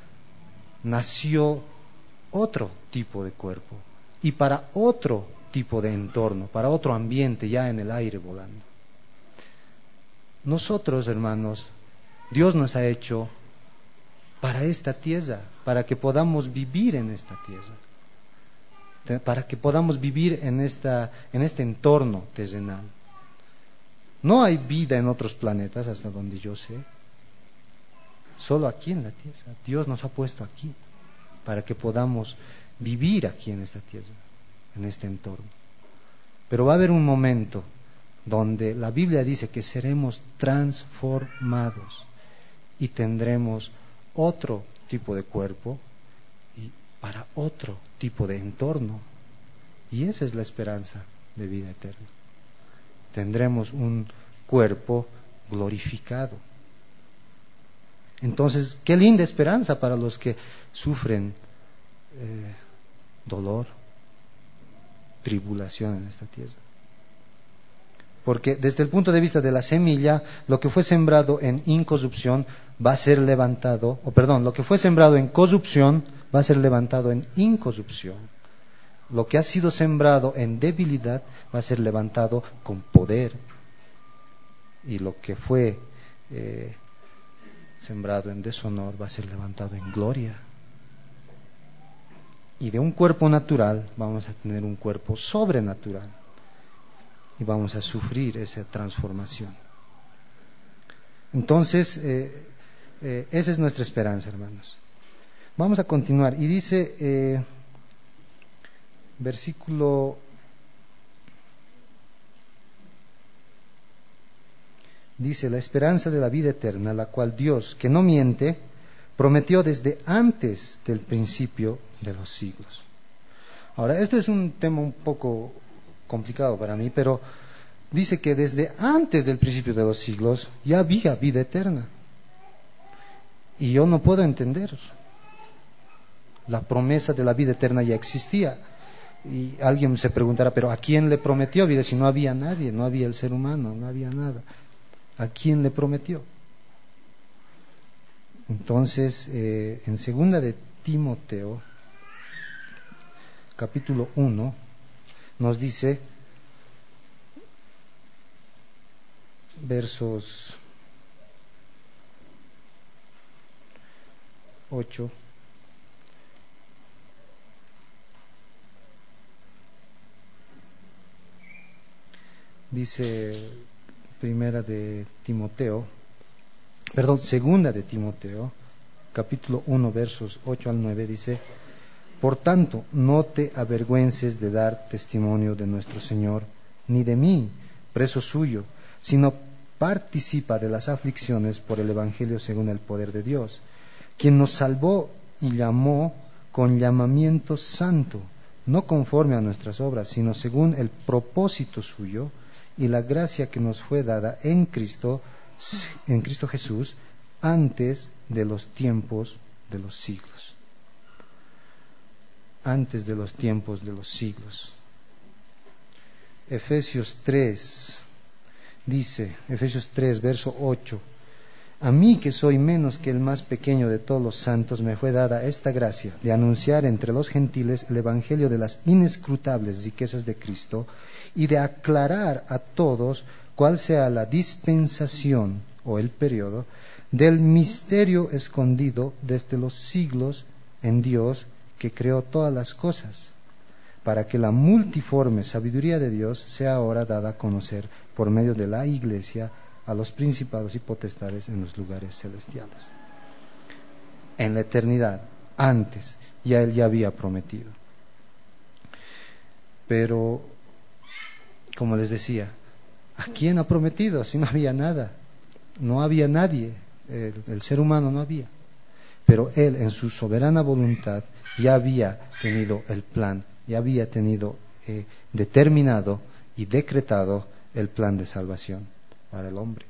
nació otro tipo de cuerpo, y para otro tipo de entorno, para otro ambiente, ya en el aire volando. Nosotros, hermanos, Dios nos ha hecho para esta tierra, para que podamos vivir en esta tierra, para que podamos vivir en, esta, en este entorno terrenal. No hay vida en otros planetas, hasta donde yo sé, solo aquí en la tierra. Dios nos ha puesto aquí para que podamos vivir aquí en esta tierra, en este entorno. Pero va a haber un momento donde la Biblia dice que seremos transformados y tendremos otro tipo de cuerpo y para otro tipo de entorno. Y esa es la esperanza de vida eterna. Tendremos un cuerpo glorificado. Entonces, qué linda esperanza para los que sufren eh, dolor, tribulación en esta tierra. Porque desde el punto de vista de la semilla, lo que fue sembrado en incorrupción va a ser levantado, o perdón, lo que fue sembrado en corrupción va a ser levantado en incorrupción. Lo que ha sido sembrado en debilidad va a ser levantado con poder. Y lo que fue eh, sembrado en deshonor va a ser levantado en gloria. Y de un cuerpo natural vamos a tener un cuerpo sobrenatural. Y vamos a sufrir esa transformación. Entonces, eh, eh, esa es nuestra esperanza, hermanos. Vamos a continuar. Y dice, eh, versículo dice, la esperanza de la vida eterna, la cual Dios, que no miente, prometió desde antes del principio de los siglos. Ahora, este es un tema un poco complicado para mí, pero dice que desde antes del principio de los siglos ya había vida eterna. Y yo no puedo entender. La promesa de la vida eterna ya existía. Y alguien se preguntará, pero ¿a quién le prometió vida si no había nadie, no había el ser humano, no había nada? ¿A quién le prometió? Entonces, eh, en segunda de Timoteo, capítulo uno, nos dice, versos ocho, dice primera de Timoteo, perdón, segunda de Timoteo, capítulo uno, versos ocho al nueve, dice, por tanto, no te avergüences de dar testimonio de nuestro Señor, ni de mí, preso suyo, sino participa de las aflicciones por el Evangelio según el poder de Dios, quien nos salvó y llamó con llamamiento santo, no conforme a nuestras obras, sino según el propósito suyo y la gracia que nos fue dada en Cristo, en Cristo Jesús, antes de los tiempos de los siglos. Antes de los tiempos de los siglos. Efesios tres dice, Efesios tres, verso ocho: a mí, que soy menos que el más pequeño de todos los santos, me fue dada esta gracia de anunciar entre los gentiles el evangelio de las inescrutables riquezas de Cristo y de aclarar a todos cuál sea la dispensación o el periodo del misterio escondido desde los siglos en Dios, que creó todas las cosas, para que la multiforme sabiduría de Dios sea ahora dada a conocer por medio de la Iglesia a los principados y potestades en los lugares celestiales. En la eternidad, antes, ya Él ya había prometido. Pero, como les decía, ¿a quién ha prometido? Si no había nada, no había nadie, el, el ser humano no había. Pero Él, en su soberana voluntad, ya había tenido el plan, ya había tenido eh, determinado y decretado el plan de salvación para el hombre.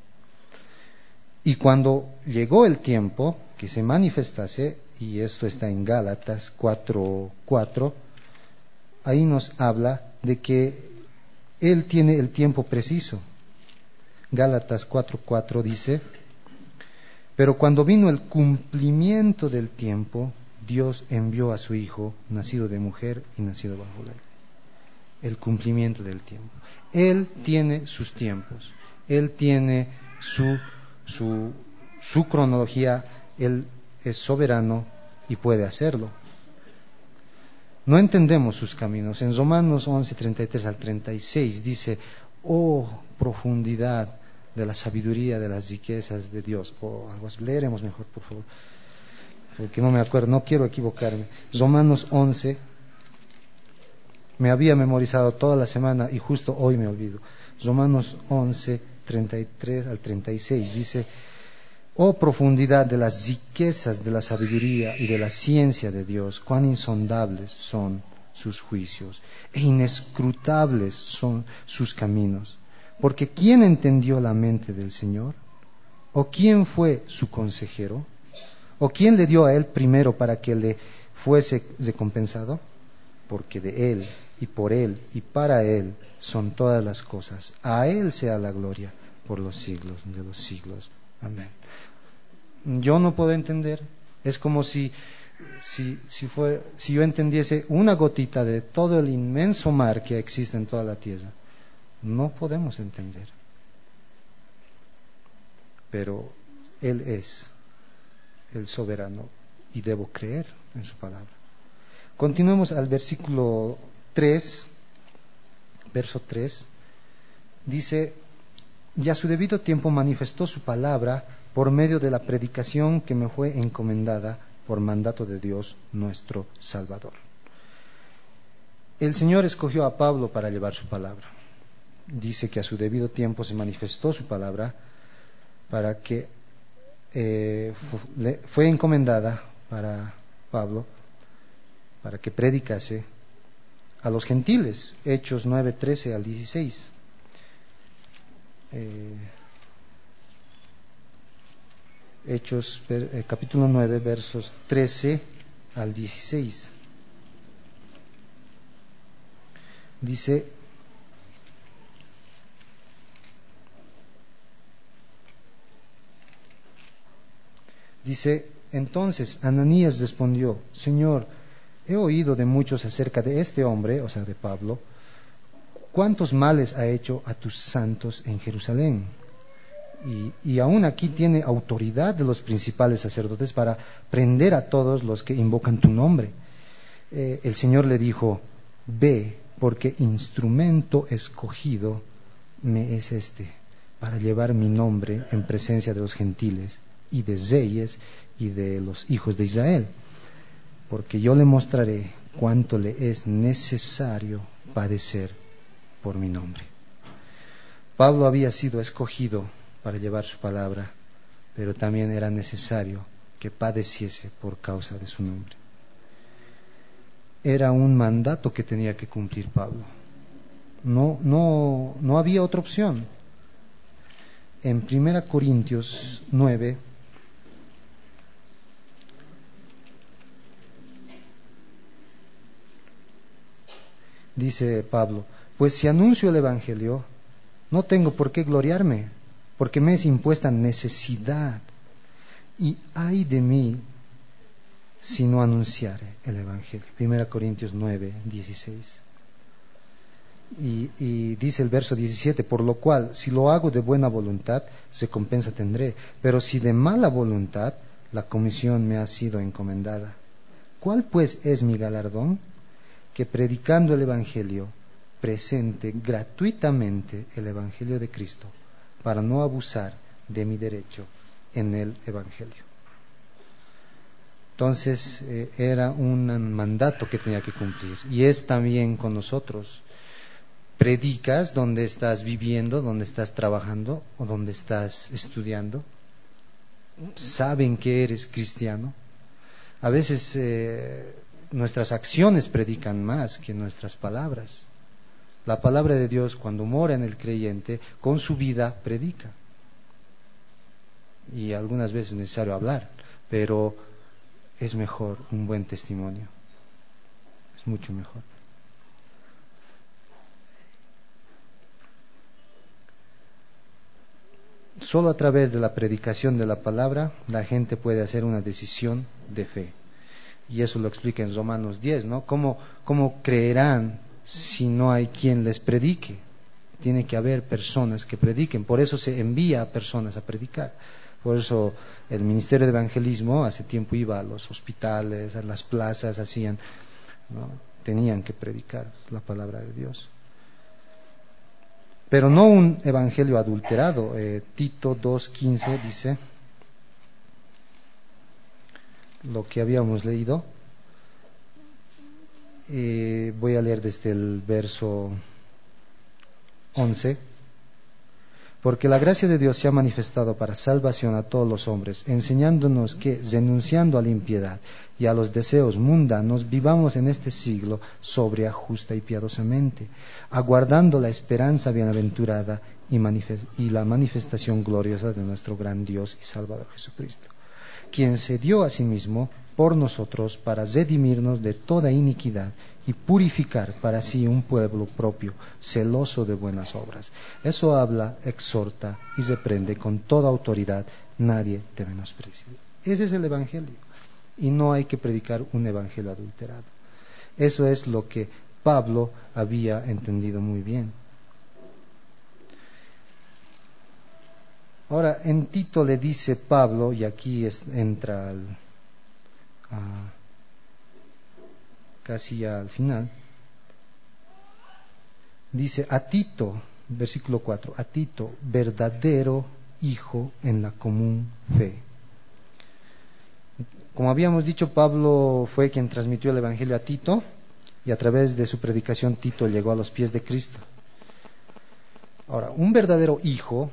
Y cuando llegó el tiempo que se manifestase, y esto está en Gálatas cuatro cuatro, ahí nos habla de que Él tiene el tiempo preciso. Gálatas cuatro cuatro dice: pero cuando vino el cumplimiento del tiempo, Dios envió a su Hijo, nacido de mujer y nacido bajo la ley. El cumplimiento del tiempo. Él tiene sus tiempos, Él tiene su, su, su cronología, Él es soberano y puede hacerlo. No entendemos sus caminos. En Romanos once, treinta y tres al treinta y seis dice: oh, profundidad de la sabiduría, de las riquezas de Dios. O algo así. Leeremos mejor, por favor, porque no me acuerdo, no quiero equivocarme. Romanos once, me había memorizado toda la semana y justo hoy me olvido. Romanos once, treinta y tres al treinta y seis dice: oh, profundidad de las riquezas de la sabiduría y de la ciencia de Dios, cuán insondables son sus juicios e inescrutables son sus caminos. Porque ¿quién entendió la mente del Señor? ¿O quién fue su consejero? ¿O quién le dio a Él primero para que le fuese recompensado? Porque de Él, y por Él, y para Él son todas las cosas. A Él sea la gloria por los siglos de los siglos. Amén. Yo no puedo entender. Es como si, si, si, fue, si yo entendiese una gotita de todo el inmenso mar que existe en toda la tierra. No podemos entender. Pero Él es el soberano y debo creer en su palabra. Continuemos al versículo tres, verso tres. Dice: y a su debido tiempo manifestó su palabra por medio de la predicación que me fue encomendada por mandato de Dios nuestro Salvador. El Señor escogió a Pablo para llevar su palabra. Dice que a su debido tiempo se manifestó su palabra para que eh, fue, fue encomendada para Pablo para que predicase a los gentiles. Hechos nueve, trece al dieciséis. Eh, Hechos eh, capítulo nueve, versos trece al dieciséis. Dice: Dice, entonces Ananías respondió: Señor, he oído de muchos acerca de este hombre, o sea, de Pablo, cuántos males ha hecho a tus santos en Jerusalén. Y, y aún aquí tiene autoridad de los principales sacerdotes para prender a todos los que invocan tu nombre. Eh, el Señor le dijo: ve, porque instrumento escogido me es este, para llevar mi nombre en presencia de los gentiles y de reyes y de los hijos de Israel, porque yo le mostraré cuánto le es necesario padecer por mi nombre. Pablo había sido escogido para llevar su palabra, pero también era necesario que padeciese por causa de su nombre. Era un mandato que tenía que cumplir Pablo. No, no, no había otra opción. En primera Corintios nueve, dice Pablo: pues si anuncio el Evangelio, no tengo por qué gloriarme, porque me es impuesta necesidad, y ay de mí si no anunciare el Evangelio. Primera Corintios nueve, dieciséis. Y, y dice el verso diecisiete: por lo cual, si lo hago de buena voluntad, recompensa tendré, pero si de mala voluntad, la comisión me ha sido encomendada. ¿Cuál pues es mi galardón? Que predicando el Evangelio, presente gratuitamente el Evangelio de Cristo, para no abusar de mi derecho en el Evangelio. Entonces eh, era un mandato que tenía que cumplir, y es también con nosotros. Predicas donde estás viviendo, donde estás trabajando o donde estás estudiando. Saben que eres cristiano. A veces eh, nuestras acciones predican más que nuestras palabras. La palabra de Dios, cuando mora en el creyente, con su vida predica. Y algunas veces es necesario hablar, pero es mejor un buen testimonio. Es mucho mejor. Solo a través de la predicación de la palabra la gente puede hacer una decisión de fe. Y eso lo explica en Romanos diez, ¿no? ¿Cómo, cómo creerán si no hay quien les predique? Tiene que haber personas que prediquen. Por eso se envía a personas a predicar. Por eso el ministerio de evangelismo hace tiempo iba a los hospitales, a las plazas, hacían, ¿no? Tenían que predicar la palabra de Dios. Pero no un evangelio adulterado. Eh, Tito dos quince dice lo que habíamos leído. Eh, voy a leer desde el verso once. Porque la gracia de Dios se ha manifestado para salvación a todos los hombres, enseñándonos que, renunciando a la impiedad y a los deseos mundanos, vivamos en este siglo sobria, justa y piadosamente, aguardando la esperanza bienaventurada y, manifest- y la manifestación gloriosa de nuestro gran Dios y Salvador Jesucristo, quien se dio a sí mismo por nosotros para redimirnos de toda iniquidad y purificar para sí un pueblo propio, celoso de buenas obras. Eso habla, exhorta y reprende con toda autoridad, nadie te menosprecie. Ese es el Evangelio, y no hay que predicar un Evangelio adulterado. Eso es lo que Pablo había entendido muy bien. Ahora, en Tito le dice Pablo, y aquí es, entra al, a, casi al final, dice a Tito, versículo cuatro, a Tito, verdadero hijo en la común fe. Como habíamos dicho, Pablo fue quien transmitió el Evangelio a Tito, y a través de su predicación Tito llegó a los pies de Cristo. Ahora, un verdadero hijo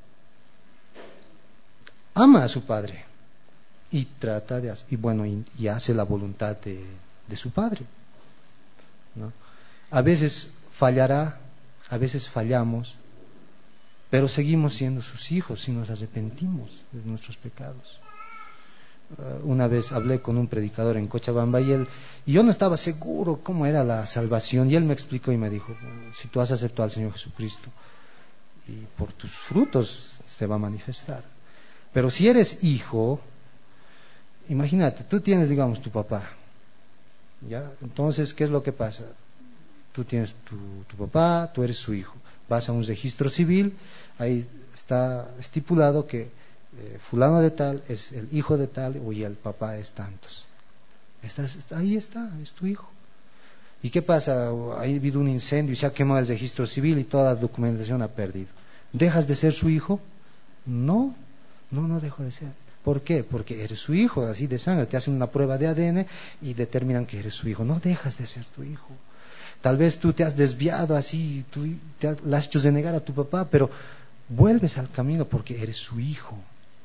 ama a su padre y trata de y bueno y, y hace la voluntad de, de su padre, ¿no? A veces fallará, a veces fallamos, pero seguimos siendo sus hijos si nos arrepentimos de nuestros pecados. Uh, una vez hablé con un predicador en Cochabamba y él y yo no estaba seguro cómo era la salvación, y él me explicó y me dijo: si tú has aceptado al Señor Jesucristo, y por tus frutos se va a manifestar. Pero si eres hijo, imagínate, tú tienes, digamos, tu papá, ¿ya? Entonces, ¿qué es lo que pasa? Tú tienes tu, tu papá, tú eres su hijo. Vas a un registro civil, ahí está estipulado que eh, fulano de tal es el hijo de tal, y el papá es tantos. Estás, está, ahí está, es tu hijo. ¿Y qué pasa? Ha habido un incendio y se ha quemado el registro civil y toda la documentación ha perdido. ¿Dejas de ser su hijo? No. No, no dejo de ser. ¿Por qué? Porque eres su hijo, así de sangre. Te hacen una prueba de A D N y determinan que eres su hijo. No dejas de ser tu hijo. Tal vez tú te has desviado así, tú te has, le has hecho renegar a tu papá, pero vuelves al camino porque eres su hijo.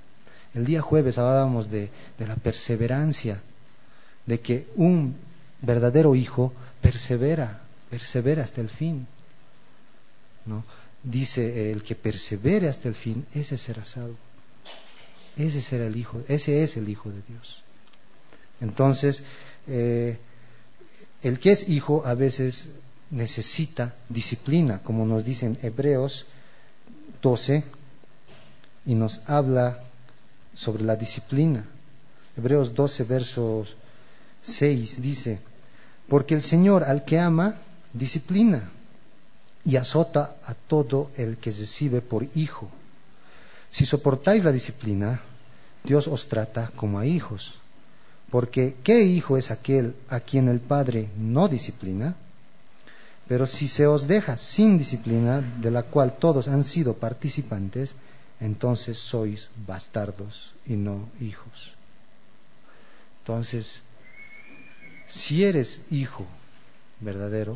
El día jueves hablábamos de, de la perseverancia, de que un verdadero hijo persevera, persevera hasta el fin, ¿no? Dice, el que persevere hasta el fin, ese será salvo. Ese será el hijo, ese es el hijo de Dios. Entonces, eh, el que es hijo a veces necesita disciplina, como nos dicen Hebreos doce, y nos habla sobre la disciplina. Hebreos doce, versos seis dice: porque el Señor al que ama, disciplina y azota a todo el que recibe por hijo. Si soportáis la disciplina, Dios os trata como a hijos. Porque ¿qué hijo es aquel a quien el Padre no disciplina? Pero si se os deja sin disciplina, de la cual todos han sido participantes, entonces sois bastardos y no hijos. Entonces, si eres hijo verdadero,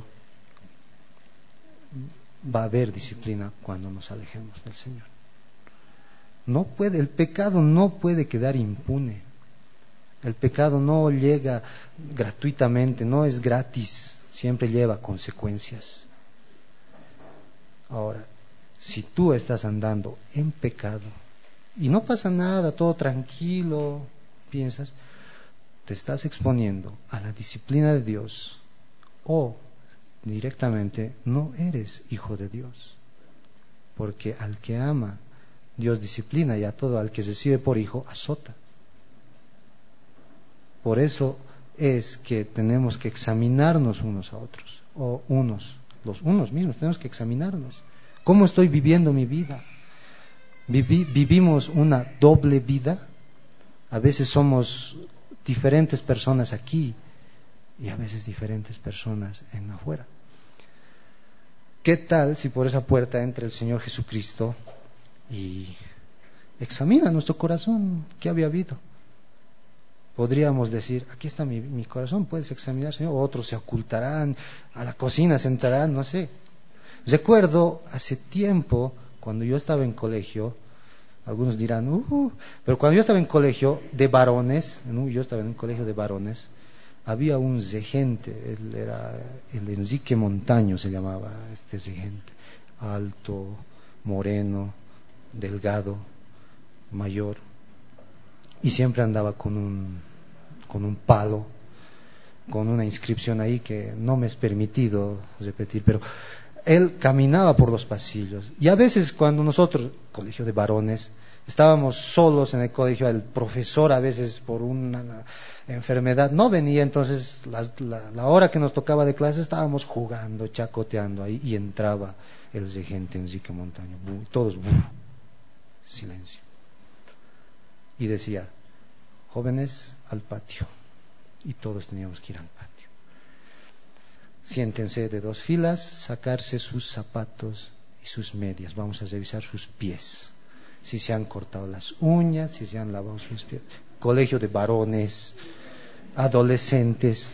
va a haber disciplina cuando nos alejemos del Señor. No puede, el pecado no puede quedar impune. El pecado no llega gratuitamente, no es gratis, siempre lleva consecuencias. Ahora, si tú estás andando en pecado y no pasa nada, todo tranquilo, piensas, te estás exponiendo a la disciplina de Dios, o directamente no eres hijo de Dios, porque al que ama Dios disciplina, y a todo al que recibe por hijo azota. Por eso es que tenemos que examinarnos unos a otros, o unos, los unos mismos, tenemos que examinarnos. ¿Cómo estoy viviendo mi vida? Vivi, vivimos una doble vida. A veces somos diferentes personas aquí y a veces diferentes personas en afuera. ¿Qué tal si por esa puerta entra el Señor Jesucristo y examina nuestro corazón? ¿Qué había habido? Podríamos decir, aquí está mi, mi corazón, puedes examinar, Señor. O otros se ocultarán, a la cocina se entrarán, no sé. Recuerdo hace tiempo, cuando yo estaba en colegio, algunos dirán, uh, pero cuando yo estaba en colegio de varones, ¿no? Yo estaba en un colegio de varones, había un regente, él era el Enrique Montaño, se llamaba este regente, alto, moreno, delgado, mayor, y siempre andaba con un, con un palo, con una inscripción ahí que no me es permitido repetir, pero él caminaba por los pasillos. Y a veces cuando nosotros, colegio de varones, estábamos solos en el colegio, el profesor a veces por una enfermedad no venía, entonces la, la, la hora que nos tocaba de clase estábamos jugando, chacoteando ahí, y entraba el regente Enrique Montaño, bu, todos, bu, silencio. Y decía, jóvenes al patio, y todos teníamos que ir al patio. Siéntense de dos filas, sacarse sus zapatos y sus medias. Vamos a revisar sus pies. Si se han cortado las uñas, si se han lavado sus pies. Colegio de varones, adolescentes.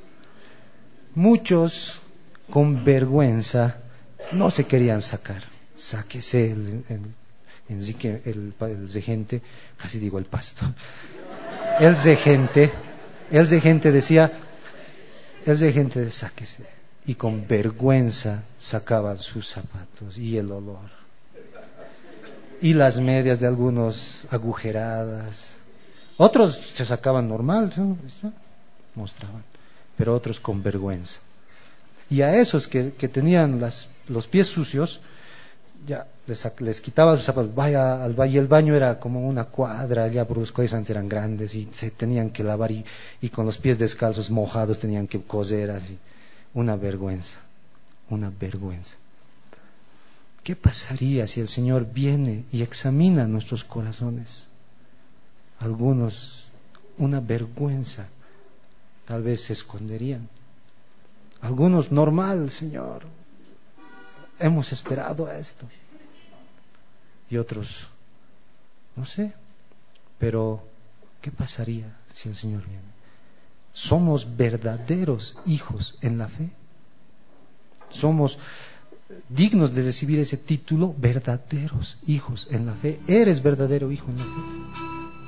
Muchos con vergüenza no se querían sacar. Sáquese el, el, el, el, el regente, casi digo el pastor. El regente, el regente decía, el regente de sáquese, y con vergüenza sacaban sus zapatos y el olor y las medias de algunos agujeradas. Otros se sacaban normal, ¿no? Mostraban, pero otros con vergüenza. Y a esos que, que tenían las, los pies sucios, ya les, les quitaban sus zapatos. Vaya al baño, y el baño era como una cuadra, ya por los colegios antes eran grandes y se tenían que lavar, y, y con los pies descalzos mojados tenían que coser así. Una vergüenza, una vergüenza. ¿Qué pasaría si el Señor viene y examina nuestros corazones? Algunos, una vergüenza, tal vez se esconderían. Algunos, normal, Señor, hemos esperado a esto. Y otros, no sé, pero ¿qué pasaría si el Señor viene? ¿Somos verdaderos hijos en la fe? ¿Somos dignos de recibir ese título? Verdaderos hijos en la fe. ¿Eres verdadero hijo en la fe?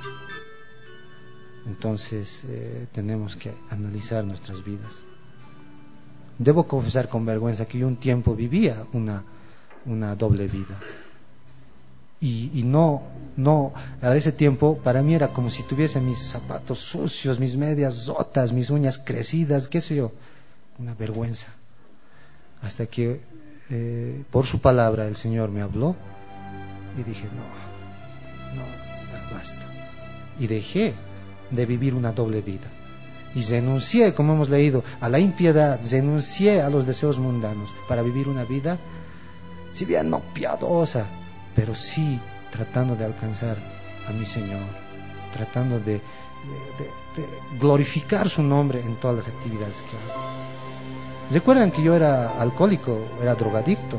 Entonces eh, tenemos que analizar nuestras vidas. Debo confesar con vergüenza que yo un tiempo vivía una, una doble vida. Y, y no, no, a ese tiempo para mí era como si tuviese mis zapatos sucios, mis medias rotas, mis uñas crecidas, qué sé yo, una vergüenza. Hasta que eh, por su palabra el Señor me habló y dije, no, no, ya basta. Y dejé de vivir una doble vida. Y renuncié, como hemos leído, a la impiedad, renuncié a los deseos mundanos para vivir una vida, si bien no piadosa, pero sí tratando de alcanzar a mi Señor, tratando de, de, de, de glorificar su nombre en todas las actividades que hago. Recuerdan que yo era alcohólico, era drogadicto,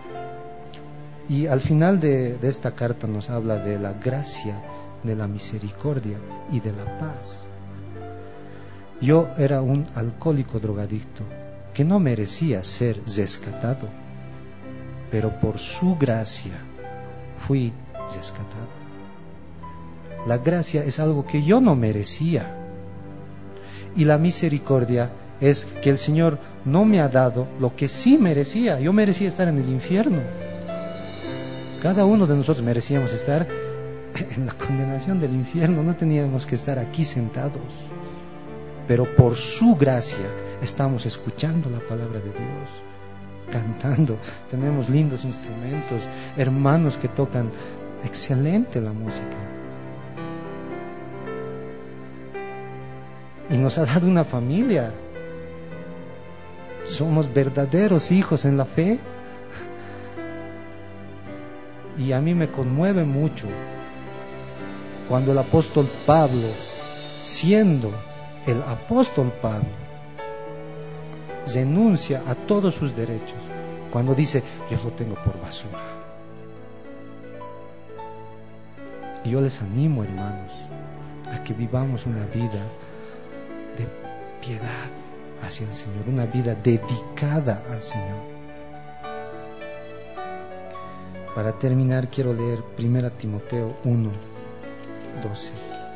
y al final de, de esta carta nos habla de la gracia, de la misericordia y de la paz. Yo era un alcohólico drogadicto que no merecía ser rescatado, pero por su gracia fui rescatado. La gracia es algo que yo no merecía, y la misericordia es que el Señor no me ha dado lo que sí merecía. Yo merecía estar en el infierno. Cada uno de nosotros merecíamos estar en la condenación del infierno, no teníamos que estar aquí sentados, pero por su gracia estamos escuchando la palabra de Dios, cantando, tenemos lindos instrumentos, hermanos que tocan excelente la música, y nos ha dado una familia, somos verdaderos hijos en la fe. Y a mí me conmueve mucho cuando el apóstol Pablo, siendo el apóstol Pablo, renuncia a todos sus derechos, cuando dice, yo lo tengo por basura. Y yo les animo, hermanos, a que vivamos una vida de piedad hacia el Señor, una vida dedicada al Señor. Para terminar, quiero leer primera Timoteo uno, doce.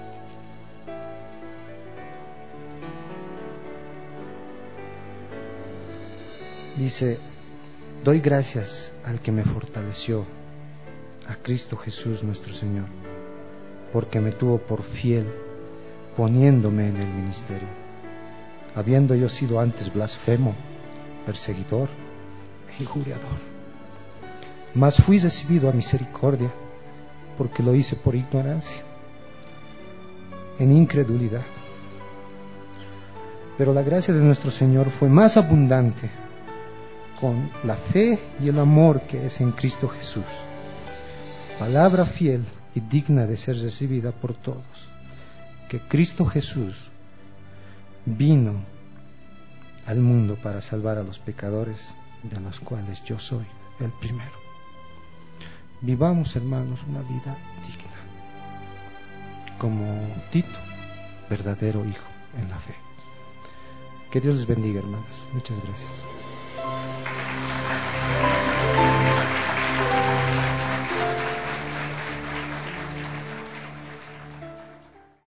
Dice, doy gracias al que me fortaleció, a Cristo Jesús nuestro Señor, porque me tuvo por fiel, poniéndome en el ministerio, habiendo yo sido antes blasfemo, perseguidor e injuriador. Mas fui recibido a misericordia, porque lo hice por ignorancia, en incredulidad. Pero la gracia de nuestro Señor fue más abundante con la fe y el amor que es en Cristo Jesús. Palabra fiel y digna de ser recibida por todos, que Cristo Jesús vino al mundo para salvar a los pecadores, de los cuales yo soy el primero. Vivamos, hermanos, una vida digna, como Tito, verdadero hijo en la fe. Que Dios les bendiga, hermanos. Muchas gracias.